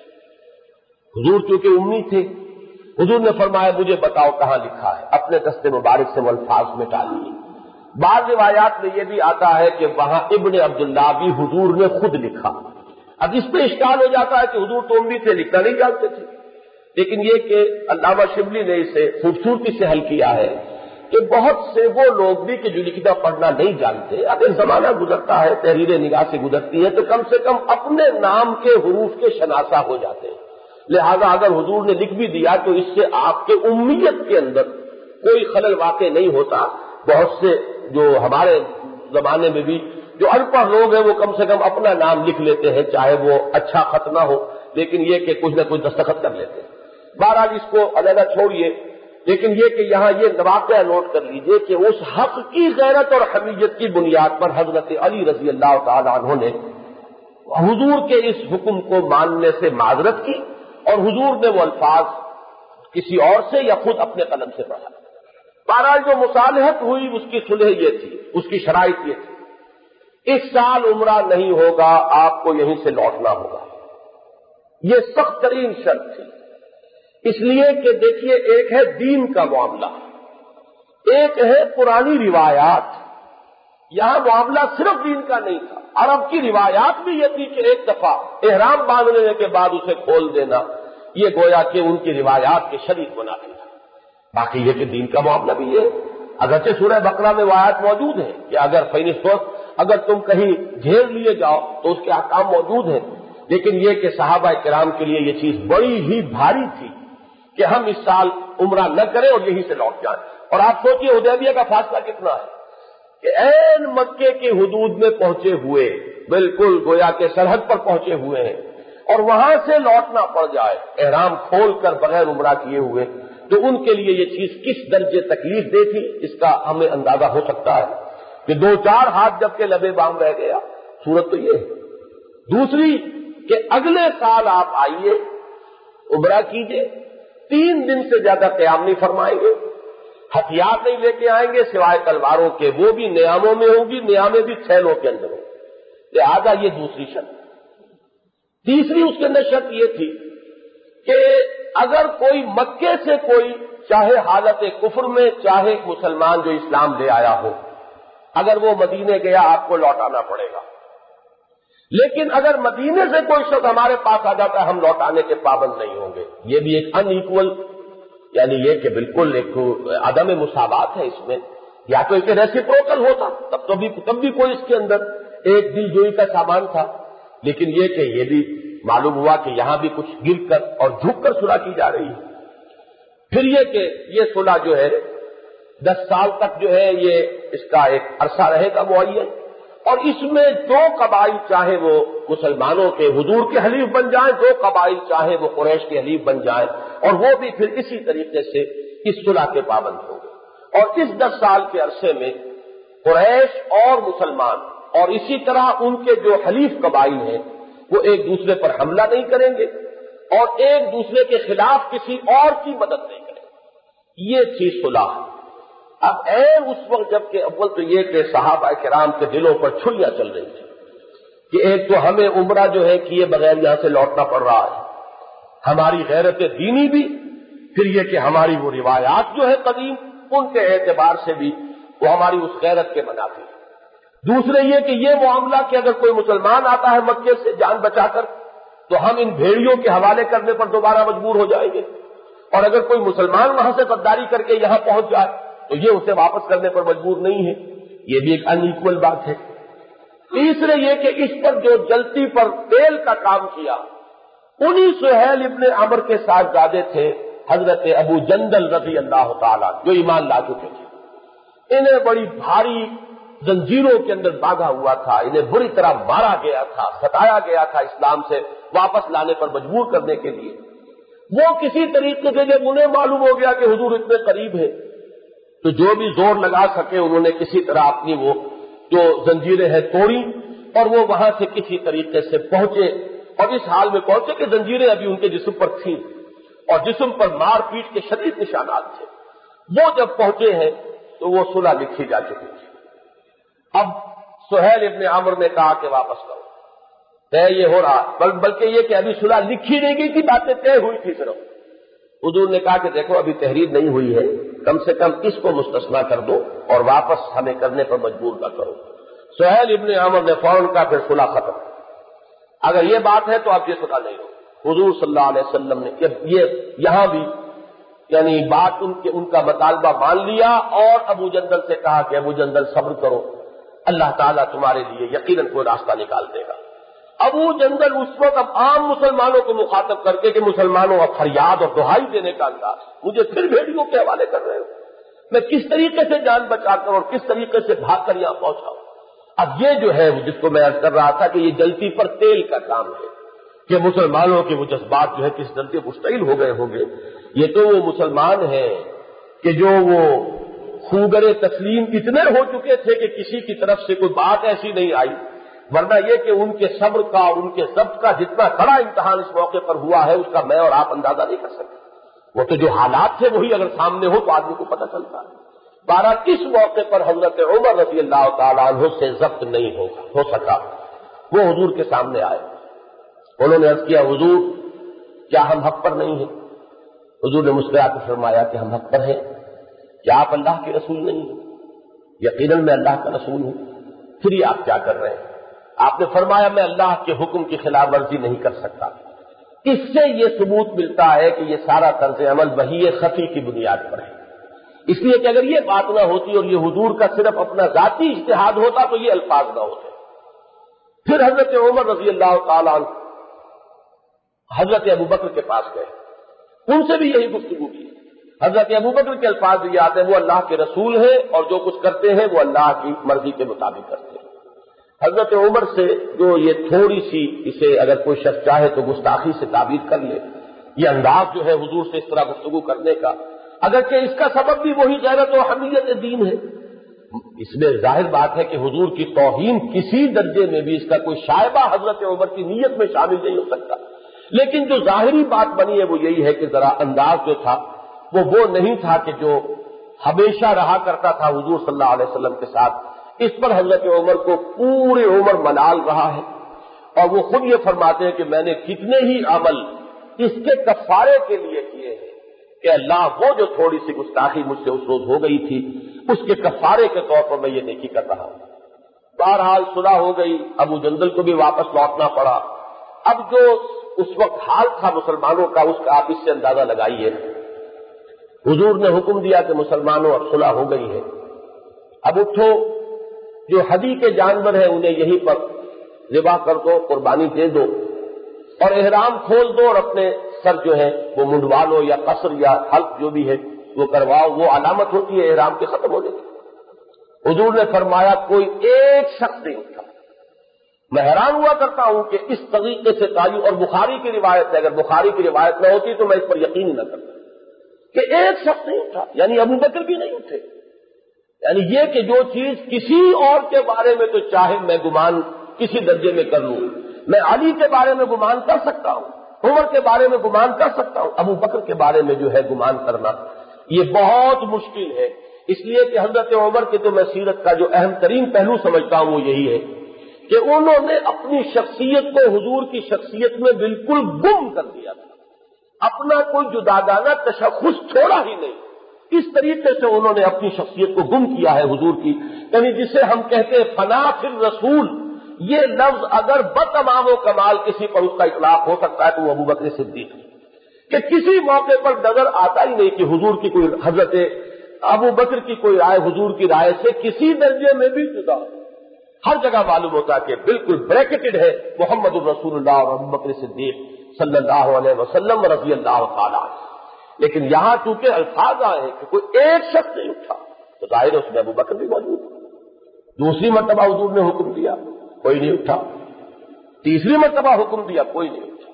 [SPEAKER 1] حضور چونکہ امی تھے، حضور نے فرمایا مجھے بتاؤ کہاں لکھا ہے. اپنے دست مبارک سے وہ الفاظ مٹا لیے. بعض روایات میں یہ بھی آتا ہے کہ وہاں ابن عبداللہ بھی حضور نے خود لکھا. اب اس پہ اشکال ہو جاتا ہے کہ حضور تو امی تھے، لکھنا نہیں جانتے تھے، لیکن یہ کہ علامہ شبلی نے اسے خوبصورتی سے حل کیا ہے کہ بہت سے وہ لوگ بھی کہ جو لکھنا پڑھنا نہیں جانتے، اگر زمانہ گزرتا ہے، تحریر نگاہ سے گزرتی ہے تو کم سے کم اپنے نام کے حروف کے شناسہ ہو جاتے ہیں. لہذا اگر حضور نے لکھ بھی دیا تو اس سے آپ کے امیت کے اندر کوئی خلل واقع نہیں ہوتا. بہت سے جو ہمارے زمانے میں بھی جو ان پڑھ لوگ ہیں وہ کم سے کم اپنا نام لکھ لیتے ہیں، چاہے وہ اچھا خط نہ ہو، لیکن یہ کہ کچھ نہ کچھ دستخط کر لیتے ہیں. بہرحال اس کو علیحدہ چھوڑیے، لیکن یہ کہ یہاں یہ واقعہ نوٹ کر لیجئے کہ اس حق کی غیرت اور حمیت کی بنیاد پر حضرت علی رضی اللہ تعالی عنہ نے حضور کے اس حکم کو ماننے سے معذرت کی، اور حضور نے وہ الفاظ کسی اور سے یا خود اپنے قلم سے پڑھا. بہرحال جو مصالحت ہوئی اس کی صلح یہ تھی، اس کی شرائط یہ تھی اس سال عمرہ نہیں ہوگا، آپ کو یہیں سے لوٹنا ہوگا. یہ سخت ترین شرط تھی، اس لیے کہ دیکھیے ایک ہے دین کا معاملہ، ایک ہے پرانی روایات. یہاں معاملہ صرف دین کا نہیں تھا، عرب کی روایات بھی یہ تھی کہ ایک دفعہ احرام باندھنے کے بعد اسے کھول دینا، یہ گویا کہ ان کی روایات کے شریک بنا دیا. باقی یہ کہ دین کا معاملہ بھی یہ ہے. اگرچہ سورہ بقرہ میں آیات موجود ہیں کہ اگر فینسوس اگر تم کہیں گھیر لیے جاؤ تو اس کے احکام موجود ہیں، لیکن یہ کہ صحابہ کرام کے لیے یہ چیز بڑی ہی بھاری تھی کہ ہم اس سال عمرہ نہ کریں اور یہیں سے لوٹ جائیں. اور آپ سوچئے حدیبیہ کا فاصلہ کتنا ہے کہ عین مکے کی حدود میں پہنچے ہوئے، بالکل گویا کہ سرحد پر پہنچے ہوئے ہیں، اور وہاں سے لوٹنا پڑ جائے احرام کھول کر بغیر عمرہ کیے ہوئے، تو ان کے لیے یہ چیز کس درجے تکلیف دے تھی اس کا ہمیں اندازہ ہو سکتا ہے کہ دو چار ہاتھ جب کے لبے بام رہ گیا. صورت تو یہ ہے. دوسری کہ اگلے سال آپ آئیے، عمرہ کیجئے، تین دن سے زیادہ قیام نہیں فرمائیں گے، ہتھیار نہیں لے کے آئیں گے سوائے تلواروں کے، وہ بھی نیاموں میں ہوں گی، نیامیں بھی تھیلوں کے اندر ہوں. لہذا یہ دوسری شرط. تیسری اس کے اندر شرط یہ تھی کہ اگر کوئی مکے سے کوئی چاہے حالت کفر میں چاہے مسلمان جو اسلام لے آیا ہو، اگر وہ مدینے گیا آپ کو لوٹانا پڑے گا. لیکن اگر مدینے سے کوئی شخص ہمارے پاس آ جاتا ہے ہم لوٹانے کے پابند نہیں ہوں گے. یہ بھی ایک ان ایکول، یعنی یہ کہ بالکل ایک عدم مساوات ہے اس میں. یا تو ایک ریسیپروکل ہوتا تب تو بھی تب بھی کوئی اس کے اندر ایک دل جوئی کا سامان تھا، لیکن یہ کہ یہ بھی معلوم ہوا کہ یہاں بھی کچھ گر کر اور جھک کر صلح کی جا رہی ہے۔ پھر یہ کہ یہ صلح جو ہے دس سال تک جو ہے یہ اس کا ایک عرصہ رہے گا معین، اور اس میں دو قبائل چاہے وہ مسلمانوں کے حضور کے حلیف بن جائیں، دو قبائل چاہے وہ قریش کے حلیف بن جائیں، اور وہ بھی پھر اسی طریقے سے اس صلح کے پابند ہوں گے۔ اور اس دس سال کے عرصے میں قریش اور مسلمان اور اسی طرح ان کے جو حلیف قبائل ہیں وہ ایک دوسرے پر حملہ نہیں کریں گے اور ایک دوسرے کے خلاف کسی اور کی مدد نہیں کریں گے۔ یہ تھی صلح۔ اب اے اس وقت جب کہ اول تو یہ کہ صحابہ کرام کے دلوں پر چھریاں چل رہی تھی کہ ایک تو ہمیں عمرہ جو ہے کیے بغیر یہاں سے لوٹنا پڑ رہا ہے، ہماری غیرت دینی بھی، پھر یہ کہ ہماری وہ روایات جو ہے قدیم ان کے اعتبار سے بھی وہ ہماری اس غیرت کے منافی ہے۔ دوسرے یہ کہ یہ معاملہ کہ اگر کوئی مسلمان آتا ہے مکے سے جان بچا کر تو ہم ان بھیڑیوں کے حوالے کرنے پر دوبارہ مجبور ہو جائیں گے، اور اگر کوئی مسلمان وہاں سے غداری کر کے یہاں پہنچ جائے تو یہ اسے واپس کرنے پر مجبور نہیں ہے۔ یہ بھی ایک ان ایکول بات ہے۔ تیسرے یہ کہ اس پر جو جلتی پر تیل کا کام کیا انہی سہیل ابن عمر کے ساتھ زادے تھے حضرت ابو جندل رضی اللہ تعالیٰ جو ایمان لا چکے تھے۔ انہیں بڑی بھاری زنجیروں کے اندر باندھا ہوا تھا، انہیں بری طرح مارا گیا تھا، ستایا گیا تھا اسلام سے واپس لانے پر مجبور کرنے کے لیے۔ وہ کسی طریقے سے جب انہیں معلوم ہو گیا کہ حضور اتنے قریب ہے تو جو بھی زور لگا سکے انہوں نے کسی طرح اپنی وہ جو زنجیریں ہیں توڑی اور وہ وہاں سے کسی طریقے سے پہنچے، اور اس حال میں پہنچے کہ زنجیریں ابھی ان کے جسم پر تھیں اور جسم پر مار پیٹ کے شدید نشانات تھے۔ وہ جب پہنچے ہیں تو وہ صلح لکھی جا چکی تھی۔ اب سہیل ابن عمر نے کہا کہ واپس کرو، طے یہ ہو رہا، بل بلکہ یہ کہ ابھی صلح لکھی نہیں گئی تھی، باتیں طے ہوئی تھی صرف۔ حضور نے کہا کہ دیکھو ابھی تحریر نہیں ہوئی ہے، کم سے کم اس کو مستثنا کر دو اور واپس ہمیں کرنے پر مجبور نہ کرو۔ سہیل ابن عمر نے فوراً کہا پھر صلح ختم، اگر یہ بات ہے تو اب یہ صلح نہیں ہو۔ حضور صلی اللہ علیہ وسلم نے یہ یہاں بھی یعنی بات ان کے ان کا مطالبہ مان لیا اور ابو جندل سے کہا کہ ابو جندل صبر کرو، اللہ تعالیٰ تمہارے لیے یقیناً کوئی راستہ نکال دے گا۔ ابو جندل اس وقت اب عام مسلمانوں کو مخاطب کر کے کہ مسلمانوں اب فریاد اور دہائی دینے کا انداز، مجھے پھر بھیڑیوں کے حوالے کر رہے ہو، میں کس طریقے سے جان بچا کر اور کس طریقے سے بھاگ کر یہاں پہنچا ہوں۔ اب یہ جو ہے جس کو میں عرض کر رہا تھا کہ یہ جلتی پر تیل کا کام ہے کہ مسلمانوں کے وہ جذبات جو ہے کس جلدی مشتعل ہو گئے ہوں گے۔ یہ تو وہ مسلمان ہیں کہ جو وہ خوگر تسلیم اتنے ہو چکے تھے کہ کسی کی طرف سے کوئی بات ایسی نہیں آئی، ورنہ یہ کہ ان کے صبر کا اور ان کے ضبط کا جتنا بڑا امتحان اس موقع پر ہوا ہے اس کا میں اور آپ اندازہ نہیں کر سکتے۔ وہ تو جو حالات تھے وہی اگر سامنے ہو تو آدمی کو پتہ چلتا ہے۔ بہرحال اس موقع پر حضرت عمر رضی اللہ تعالیٰ عنہ سے ضبط نہیں ہو ہو سکا، وہ حضور کے سامنے آئے، انہوں نے عرض کیا حضور کیا ہم حق پر نہیں ہیں؟ حضور نے مسکرا کر فرمایا کہ ہم حق پر ہیں، کیا آپ اللہ کے رسول نہیں ہیں؟ یقیناً میں اللہ کا رسول ہوں۔ پھر یہ آپ کیا کر رہے ہیں؟ آپ نے فرمایا میں اللہ کے حکم کی خلاف ورزی نہیں کر سکتا۔ اس سے یہ ثبوت ملتا ہے کہ یہ سارا طرز عمل وحی خفی کی بنیاد پر ہے، اس لیے کہ اگر یہ بات نہ ہوتی اور یہ حضور کا صرف اپنا ذاتی اجتہاد ہوتا تو یہ الفاظ نہ ہوتے۔ پھر حضرت عمر رضی اللہ تعالیٰ عنہ حضرت ابوبکر کے پاس گئے، ان سے بھی یہی گفتگو کی۔ حضرت ابوبکر کے الفاظ بھی آتے ہیں وہ اللہ کے رسول ہیں اور جو کچھ کرتے ہیں وہ اللہ کی مرضی کے مطابق کرتے ہیں۔ حضرت عمر سے جو یہ تھوڑی سی اسے اگر کوئی شخص چاہے تو گستاخی سے تعبیر کر لے، یہ انداز جو ہے حضور سے اس طرح گفتگو کرنے کا، اگرچہ اس کا سبب بھی وہی غیرت و حمیت دین ہے، اس میں ظاہر بات ہے کہ حضور کی توہین کسی درجے میں بھی اس کا کوئی شائبہ حضرت عمر کی نیت میں شامل نہیں ہو سکتا، لیکن جو ظاہری بات بنی ہے وہ یہی ہے کہ ذرا انداز جو تھا وہ وہ نہیں تھا کہ جو ہمیشہ رہا کرتا تھا حضور صلی اللہ علیہ وسلم کے ساتھ۔ اس پر حضرت عمر کو پوری عمر ملال رہا ہے، اور وہ خود یہ فرماتے ہیں کہ میں نے کتنے ہی عمل اس کے کفارے کے لیے کیے ہیں کہ اللہ وہ جو تھوڑی سی گستاخی مجھ سے اس روز ہو گئی تھی اس کے کفارے کے طور پر میں یہ نیکی کر رہا ہوں۔ بہرحال صلح ہو گئی، ابو جندل کو بھی واپس لوٹنا پڑا۔ اب جو اس وقت حال تھا مسلمانوں کا اس کا آپ اس سے اندازہ لگائیے، حضور نے حکم دیا کہ مسلمانوں اب صلح ہو گئی ہے، اب اٹھو، جو ہدی کے جانور ہیں انہیں یہیں پر ذبح کر دو، قربانی دے دو، اور احرام کھول دو اور اپنے سر جو ہے وہ منڈوا لو یا قصر یا حلق جو بھی ہے وہ کرواؤ، وہ علامت ہوتی ہے احرام کے ختم ہونے کی۔ حضور نے فرمایا کوئی ایک شخص نہیں اٹھا۔ میں حیران ہوا کرتا ہوں کہ اس طریقے سے تعین، اور بخاری کی روایت ہے، اگر بخاری کی روایت نہ ہوتی تو میں اس پر یقین نہ کرتا کہ ایک شخص نہیں اٹھا، یعنی ابو بکر بھی نہیں اٹھے۔ یعنی یہ کہ جو چیز کسی اور کے بارے میں تو چاہے میں گمان کسی درجے میں کر لوں، میں علی کے بارے میں گمان کر سکتا ہوں، عمر کے بارے میں گمان کر سکتا ہوں، ابو بکر کے بارے میں جو ہے گمان کرنا یہ بہت مشکل ہے۔ اس لیے کہ حضرت عمر کے تو میں سیرت کا جو اہم ترین پہلو سمجھتا ہوں وہ یہی ہے کہ انہوں نے اپنی شخصیت کو حضور کی شخصیت میں بالکل گم کر دیا تھا، اپنا کوئی جداگانہ تشخص چھوڑا ہی نہیں۔ اس طریقے سے انہوں نے اپنی شخصیت کو گم کیا ہے حضور کی، یعنی جسے ہم کہتے ہیں فنا فی الرسول، یہ لفظ اگر بتمام و کمال کسی پر اس کا اطلاق ہو سکتا ہے تو وہ ابو بکر صدیق ہے، کہ کسی موقع پر نظر آتا ہی نہیں کہ حضور کی کوئی، حضرت ابو بکر کی کوئی رائے حضور کی رائے سے کسی درجے میں بھی جدا ہو۔ ہر جگہ معلوم ہوتا ہے کہ بالکل بریکٹڈ ہے محمد الرسول اللہ اور ابو بکر صدیق صلی اللہ علیہ وسلم رضی اللہ تعالیٰ۔ لیکن یہاں چونکہ الفاظ آئے ہیں کہ کوئی ایک شخص نہیں اٹھا تو ظاہر ہے اس میں ابو بکر بھی موجود ہے۔ دوسری مرتبہ حضور نے حکم دیا، کوئی نہیں اٹھا۔ تیسری مرتبہ حکم دیا، کوئی نہیں اٹھا۔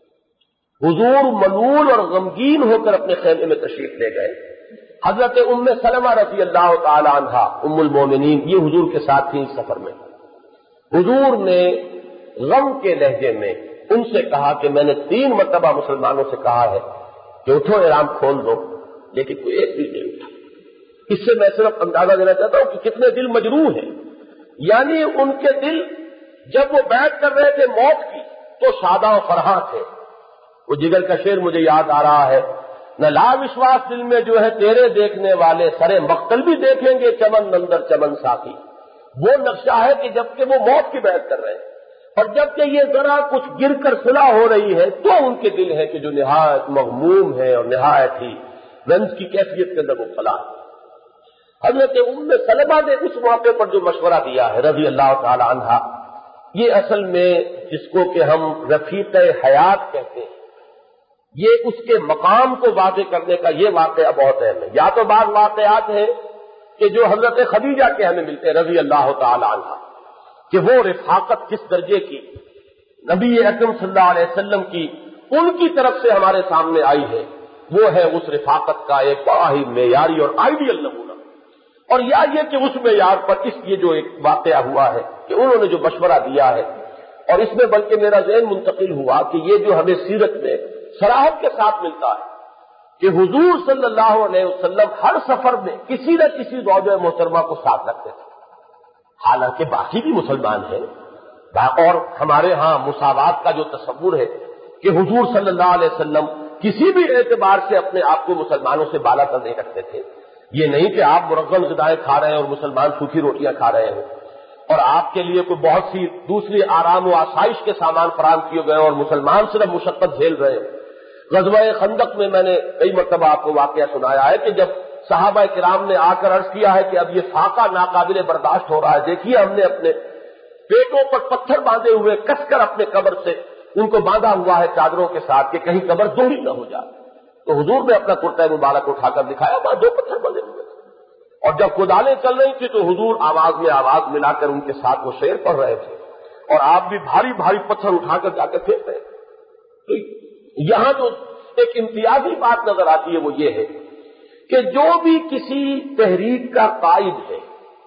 [SPEAKER 1] حضور ملول اور غمگین ہو کر اپنے خیمے میں تشریف لے گئے۔ حضرت ام سلمہ رضی اللہ تعالی عنہا ام المومنین یہ حضور کے ساتھ تھیں اس سفر میں۔ حضور نے غم کے لہجے میں ان سے کہا کہ میں نے تین مرتبہ مسلمانوں سے کہا ہے کہ اٹھو احرام کھول دو، لیکن کوئی ایک بھی نہیں اٹھا۔ اس سے میں صرف اندازہ دینا چاہتا ہوں کہ کتنے دل مجروح ہیں، یعنی ان کے دل جب وہ بیعت کر رہے تھے موت کی تو شاداں و فرحاں تھے۔ وہ جگر کا شعر مجھے یاد آ رہا ہے، نہ لا وشواس دل میں جو ہے تیرے دیکھنے والے سرے مقتل بھی دیکھیں گے چمن اندر چمن ساتھی۔ وہ نقشہ ہے کہ جبکہ وہ موت کی بیعت کر رہے ہیں اور جبکہ یہ ذرا کچھ گر کر صلح ہو رہی ہے تو ان کے دل ہے کہ جو نہایت مغموم ہے اور نہایت ہی رنج کی کیفیت کے اندر مبتلا ہے۔ حضرت ام سلمہ نے اس موقع پر جو مشورہ دیا ہے رضی اللہ تعالی عنہا، یہ اصل میں جس کو کہ ہم رفیق حیات کہتے ہیں، یہ اس کے مقام کو واضح کرنے کا یہ واقعہ بہت اہم ہے۔ یا تو بعض واقعات ہیں کہ جو حضرت خدیجہ کے ہمیں ملتے ہیں رضی اللہ تعالی عنہا، کہ وہ رفاقت کس درجے کی نبی اکرم صلی اللہ علیہ وسلم کی ان کی طرف سے ہمارے سامنے آئی ہے، وہ ہے اس رفاقت کا ایک بڑا ہی معیاری اور آئیڈیل نمونہ۔ اور یا یہ کہ اس معیار پر اس یہ جو ایک واقعہ ہوا ہے کہ انہوں نے جو مشورہ دیا ہے، اور اس میں بلکہ میرا ذہن منتقل ہوا کہ یہ جو ہمیں سیرت میں صراحت کے ساتھ ملتا ہے کہ حضور صلی اللہ علیہ وسلم ہر سفر میں کسی نہ کسی زوجہ محترمہ کو ساتھ رکھتے تھے، حالانکہ باقی بھی مسلمان ہیں، اور ہمارے ہاں مساوات کا جو تصور ہے کہ حضور صلی اللہ علیہ وسلم کسی بھی اعتبار سے اپنے آپ کو مسلمانوں سے بالا تر نہیں رکھتے تھے۔ یہ نہیں کہ آپ مرغن غذائیں کھا رہے ہیں اور مسلمان سوکھی روٹیاں کھا رہے ہیں، اور آپ کے لیے کوئی بہت سی دوسری آرام و آسائش کے سامان فراہم کیے گئے اور مسلمان صرف مشقت جھیل رہے ہیں۔ غزوہ خندق میں میں نے کئی مرتبہ آپ کو واقعہ سنایا ہے کہ جب صحابہ کرام نے آ کر عرض کیا ہے کہ اب یہ فاقہ ناقابل برداشت ہو رہا ہے، دیکھیے ہم نے اپنے پیٹوں پر پتھر باندھے ہوئے کس کر اپنے قبر سے ان کو باندھا ہوا ہے چادروں کے ساتھ کہ کہیں قبر دوہری نہ ہو جائے، تو حضور نے اپنا کرتا مبارک اٹھا کر دکھایا، وہاں دو پتھر بندے ہوئے تھے، اور جب کدالیں چل رہی تھی تو حضور آواز میں آواز ملا کر ان کے ساتھ وہ شعر پڑھ رہے تھے، اور آپ بھی بھاری بھاری پتھر اٹھا کر جا کر پھینک رہے تھے۔ تو یہاں جو ایک امتیازی بات نظر آتی ہے وہ یہ ہے کہ جو بھی کسی تحریک کا قائد ہے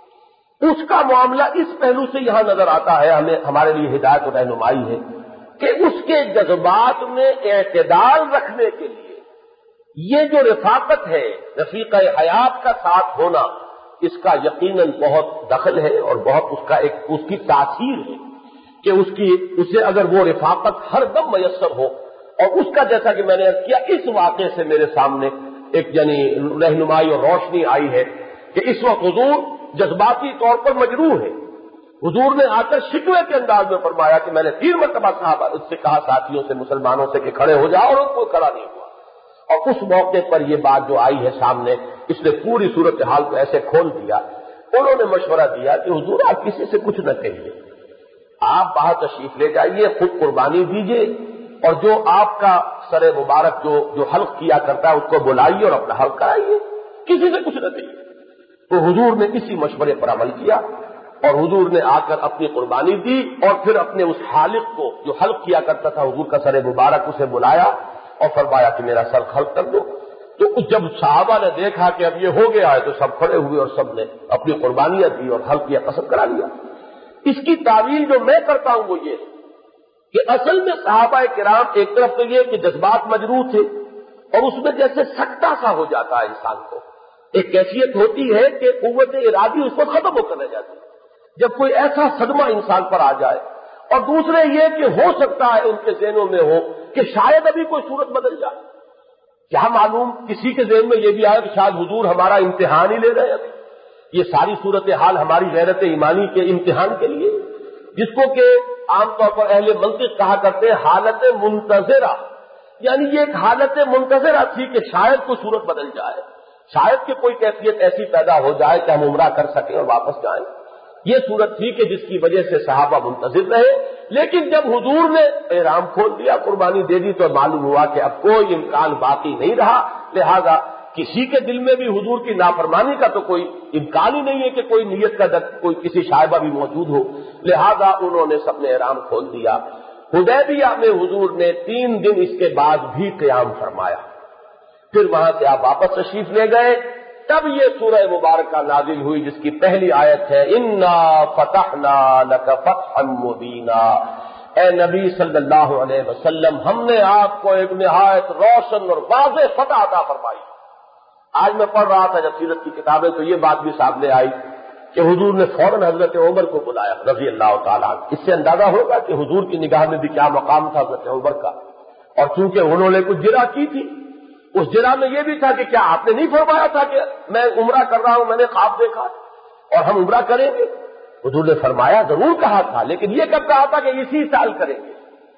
[SPEAKER 1] اس کا معاملہ اس پہلو سے یہاں نظر آتا ہے، ہمیں ہمارے لیے ہدایت و رہنمائی ہے کہ اس کے جذبات میں اعتدال رکھنے کے لیے یہ جو رفاقت ہے، رفیق حیات کا ساتھ ہونا، اس کا یقیناً بہت دخل ہے اور بہت اس کا ایک اس کی تاثیر ہے کہ اس کی اسے اگر وہ رفاقت ہر دم میسر ہو، اور اس کا جیسا کہ میں نے عرض کیا اس واقعے سے میرے سامنے ایک یعنی رہنمائی اور روشنی آئی ہے کہ اس وقت حضور جذباتی طور پر مجروح ہے۔ حضور نے آ کر شکوے کے انداز میں فرمایا کہ میں نے تین مرتبہ صحابہ اس سے کہا ساتھیوں سے مسلمانوں سے کہ کھڑے ہو جاؤ، اور کوئی کھڑا نہیں ہوا، اور اس موقع پر یہ بات جو آئی ہے سامنے اس نے پوری صورتحال کو ایسے کھول دیا۔ انہوں نے مشورہ دیا کہ حضور آپ کسی سے کچھ نہ کہیے، آپ باہر تشریف لے جائیے، خود قربانی دیجیے، اور جو آپ کا سر مبارک جو جو حلق کیا کرتا ہے اس کو بلائیے اور اپنا حلق کرائیے، کسی سے کچھ نہ کہیے۔ تو حضور نے اسی مشورے پر عمل کیا اور حضور نے آ کر اپنی قربانی دی اور پھر اپنے اس حالق کو جو حلق کیا کرتا تھا حضور کا سر مبارک، اسے بلایا اور فرمایا کہ میرا سر حلق کر دو۔ تو جب صحابہ نے دیکھا کہ اب یہ ہو گیا ہے تو سب کھڑے ہوئے اور سب نے اپنی قربانیاں دی اور حلق کیا، قسم کرا لیا۔ اس کی تعویل جو میں کرتا ہوں وہ یہ کہ اصل میں صحابہ کرام ایک طرف تو یہ کہ جذبات مجروح تھے اور اس میں جیسے سکتہ سا ہو جاتا ہے انسان کو، ایک کیفیت ہوتی ہے کہ قوت ارادی اس کو ختم ہو کر رہ جاتی ہے جب کوئی ایسا صدمہ انسان پر آ جائے۔ اور دوسرے یہ کہ ہو سکتا ہے ان کے ذہنوں میں ہو کہ شاید ابھی کوئی صورت بدل جائے، کیا معلوم کسی کے ذہن میں یہ بھی آئے کہ شاید حضور ہمارا امتحان ہی لے رہے ہیں، یہ ساری صورتحال ہماری غیرت ایمانی کے امتحان کے لیے، جس کو کہ عام طور پر اہل منطق کہا کرتے ہیں حالت منتظرہ، یعنی یہ ایک حالت منتظرہ تھی کہ شاید کوئی صورت بدل جائے، شاید کہ کوئی کیفیت ایسی پیدا ہو جائے کہ ہم عمرہ کر سکیں اور واپس جائیں۔ یہ صورت تھی کہ جس کی وجہ سے صحابہ منتظر رہے، لیکن جب حضور نے احرام کھول دیا، قربانی دے دی، تو معلوم ہوا کہ اب کوئی امکان باقی نہیں رہا، لہذا کسی کے دل میں بھی حضور کی نافرمانی کا تو کوئی امکان ہی نہیں ہے کہ کوئی نیت کا در کوئی کسی شائبہ بھی موجود ہو، لہذا انہوں نے سب نے احرام کھول دیا۔ حدیبیہ میں حضور نے تین دن اس کے بعد بھی قیام فرمایا، پھر وہاں سے آپ واپس تشریف لے گئے، تب یہ سورہ مبارکہ نازل ہوئی جس کی پہلی آیت ہے انا فتحنا لک فتحا مبینا، اے نبی صلی اللہ علیہ وسلم ہم نے آپ کو ایک نہایت روشن اور واضح فتح عطا فرمائی۔ آج میں پڑھ رہا تھا جب سیرت کی کتابیں تو یہ بات بھی سامنے آئی کہ حضور نے فوراً حضرت عمر کو بلایا رضی اللہ تعالیٰ عنہ۔ اس سے اندازہ ہوگا کہ حضور کی نگاہ میں بھی کیا مقام تھا حضرت عمر کا، اور چونکہ انہوں نے کچھ جرا کی تھی، اس جرا میں یہ بھی تھا کہ کیا آپ نے نہیں فرمایا تھا کہ میں عمرہ کر رہا ہوں، میں نے خواب دیکھا اور ہم عمرہ کریں گے؟ حضور نے فرمایا ضرور کہا تھا، لیکن یہ کب کہا تھا کہ اسی سال کریں گے؟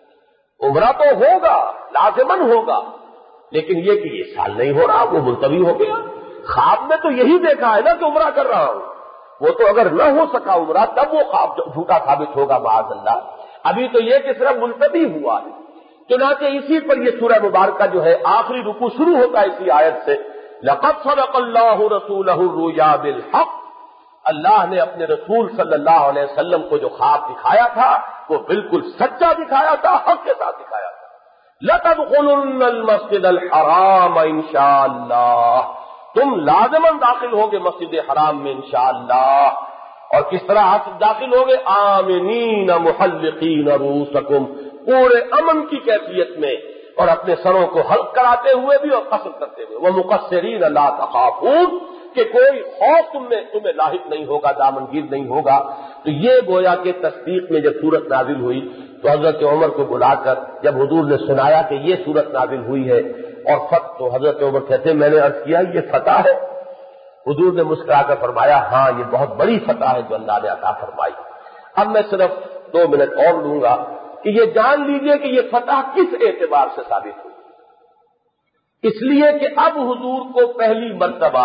[SPEAKER 1] عمرہ تو ہوگا، لازماً ہوگا، لیکن یہ کہ یہ سال نہیں ہو رہا، وہ ملتوی ہو گیا۔ خواب میں تو یہی دیکھا ہے نا کہ عمرہ کر رہا ہوں، وہ تو اگر نہ ہو سکا عمرہ تب وہ خواب جھوٹا ثابت ہوگا معاذ اللہ، ابھی تو یہ کہ صرف ملتوی ہوا ہے۔ چنانچہ اسی پر یہ سورہ مبارکہ جو ہے آخری رکوع شروع ہوتا ہے اسی آیت سے، لقد صدق اللہ رسولہ الرؤیا بالحق، اللہ نے اپنے رسول صلی اللہ علیہ وسلم کو جو خواب دکھایا تھا وہ بالکل سچا دکھایا تھا، حق کے ساتھ دکھایا تھا۔ لَتَدْخُلُنَّ الْمَسْجِدَ الْحَرَامَ انشاءاللہ، تم لازماً داخل ہوگے مسجد حرام میں انشاءاللہ، اور کس طرح داخل ہوگے؟ آمنین محلقین رؤوسکم، پورے امن کی کیفیت میں اور اپنے سروں کو حلق کراتے ہوئے بھی اور قصر کرتے ہوئے، وَمُقَصِّرِينَ لَا تَخَافُونَ، کہ کوئی خوف تم میں تمہیں لاحق نہیں ہوگا، دامنگیر نہیں ہوگا۔ تو یہ گویا کہ تصدیق میں جب صورت نازل ہوئی تو حضرت عمر کو بلا کر جب حضور نے سنایا کہ یہ صورت نازل ہوئی ہے اور فتح، تو حضرت عمر کہتے میں نے عرض کیا یہ فتح ہے؟ حضور نے مسکرا کر فرمایا ہاں یہ بہت بڑی فتح ہے جو اللہ نے عطا فرمائی۔ اب میں صرف دو منٹ اور لوں گا کہ یہ جان لیجئے کہ یہ فتح کس اعتبار سے ثابت ہوئی۔ اس لیے کہ اب حضور کو پہلی مرتبہ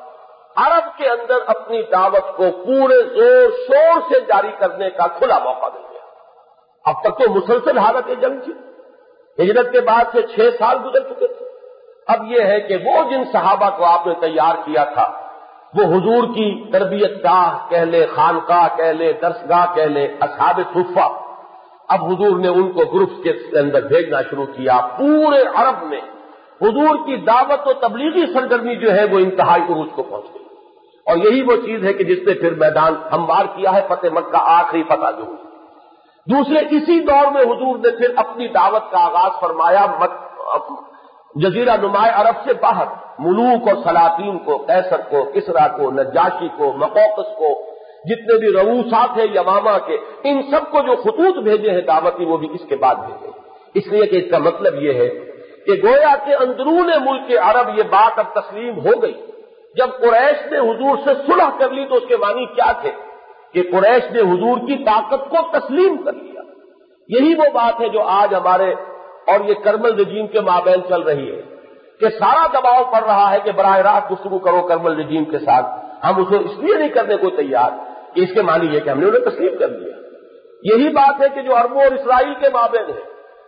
[SPEAKER 1] عرب کے اندر اپنی دعوت کو پورے زور شور سے جاری کرنے کا کھلا موقع مل گیا۔ اب تک تو مسلسل حالت جنگ تھی، ہجرت کے بعد سے چھ سال گزر چکے تھے، اب یہ ہے کہ وہ جن صحابہ کو آپ نے تیار کیا تھا، وہ حضور کی تربیت گاہ کہہ لے، خانقاہ کہہ لے، درسگاہ کہہ لے، اصحاب صفہ، اب حضور نے ان کو گروپس کے اندر بھیجنا شروع کیا۔ پورے عرب میں حضور کی دعوت و تبلیغی سرگرمی جو ہے وہ انتہائی عروج کو پہنچ گئی، اور یہی وہ چیز ہے کہ جس نے پھر میدان ہموار کیا ہے، فتح مکہ آخری فتح جو ہوئی۔ دوسرے اسی دور میں حضور نے پھر اپنی دعوت کا آغاز فرمایا جزیرہ نما عرب سے باہر، ملوک اور سلاطین کو، قیصر کو، کسریٰ کو، نجاشی کو، مقوقس کو، جتنے بھی رؤوسات ہیں یمامہ کے، ان سب کو جو خطوط بھیجے ہیں دعوتی وہ بھی اس کے بعد بھیجے، اس لیے کہ اس کا مطلب یہ ہے کہ گویا کہ اندرون ملک عرب یہ بات اب تسلیم ہو گئی۔ جب قریش نے حضور سے صلح کر لی تو اس کے معنی کیا تھے کہ قریش نے حضور کی طاقت کو تسلیم کر لیا۔ یہی وہ بات ہے جو آج ہمارے اور یہ کرمل رجیم کے مابین چل رہی ہے کہ سارا دباؤ پڑ رہا ہے کہ براہ راست گفتگو کرو کرمل رجیم کے ساتھ، ہم اسے اس لیے نہیں کرنے کو تیار کہ اس کے معنی یہ کہ ہم نے انہیں تسلیم کر لیا۔ یہی بات ہے کہ جو عربوں اور اسرائیل کے مابین ہے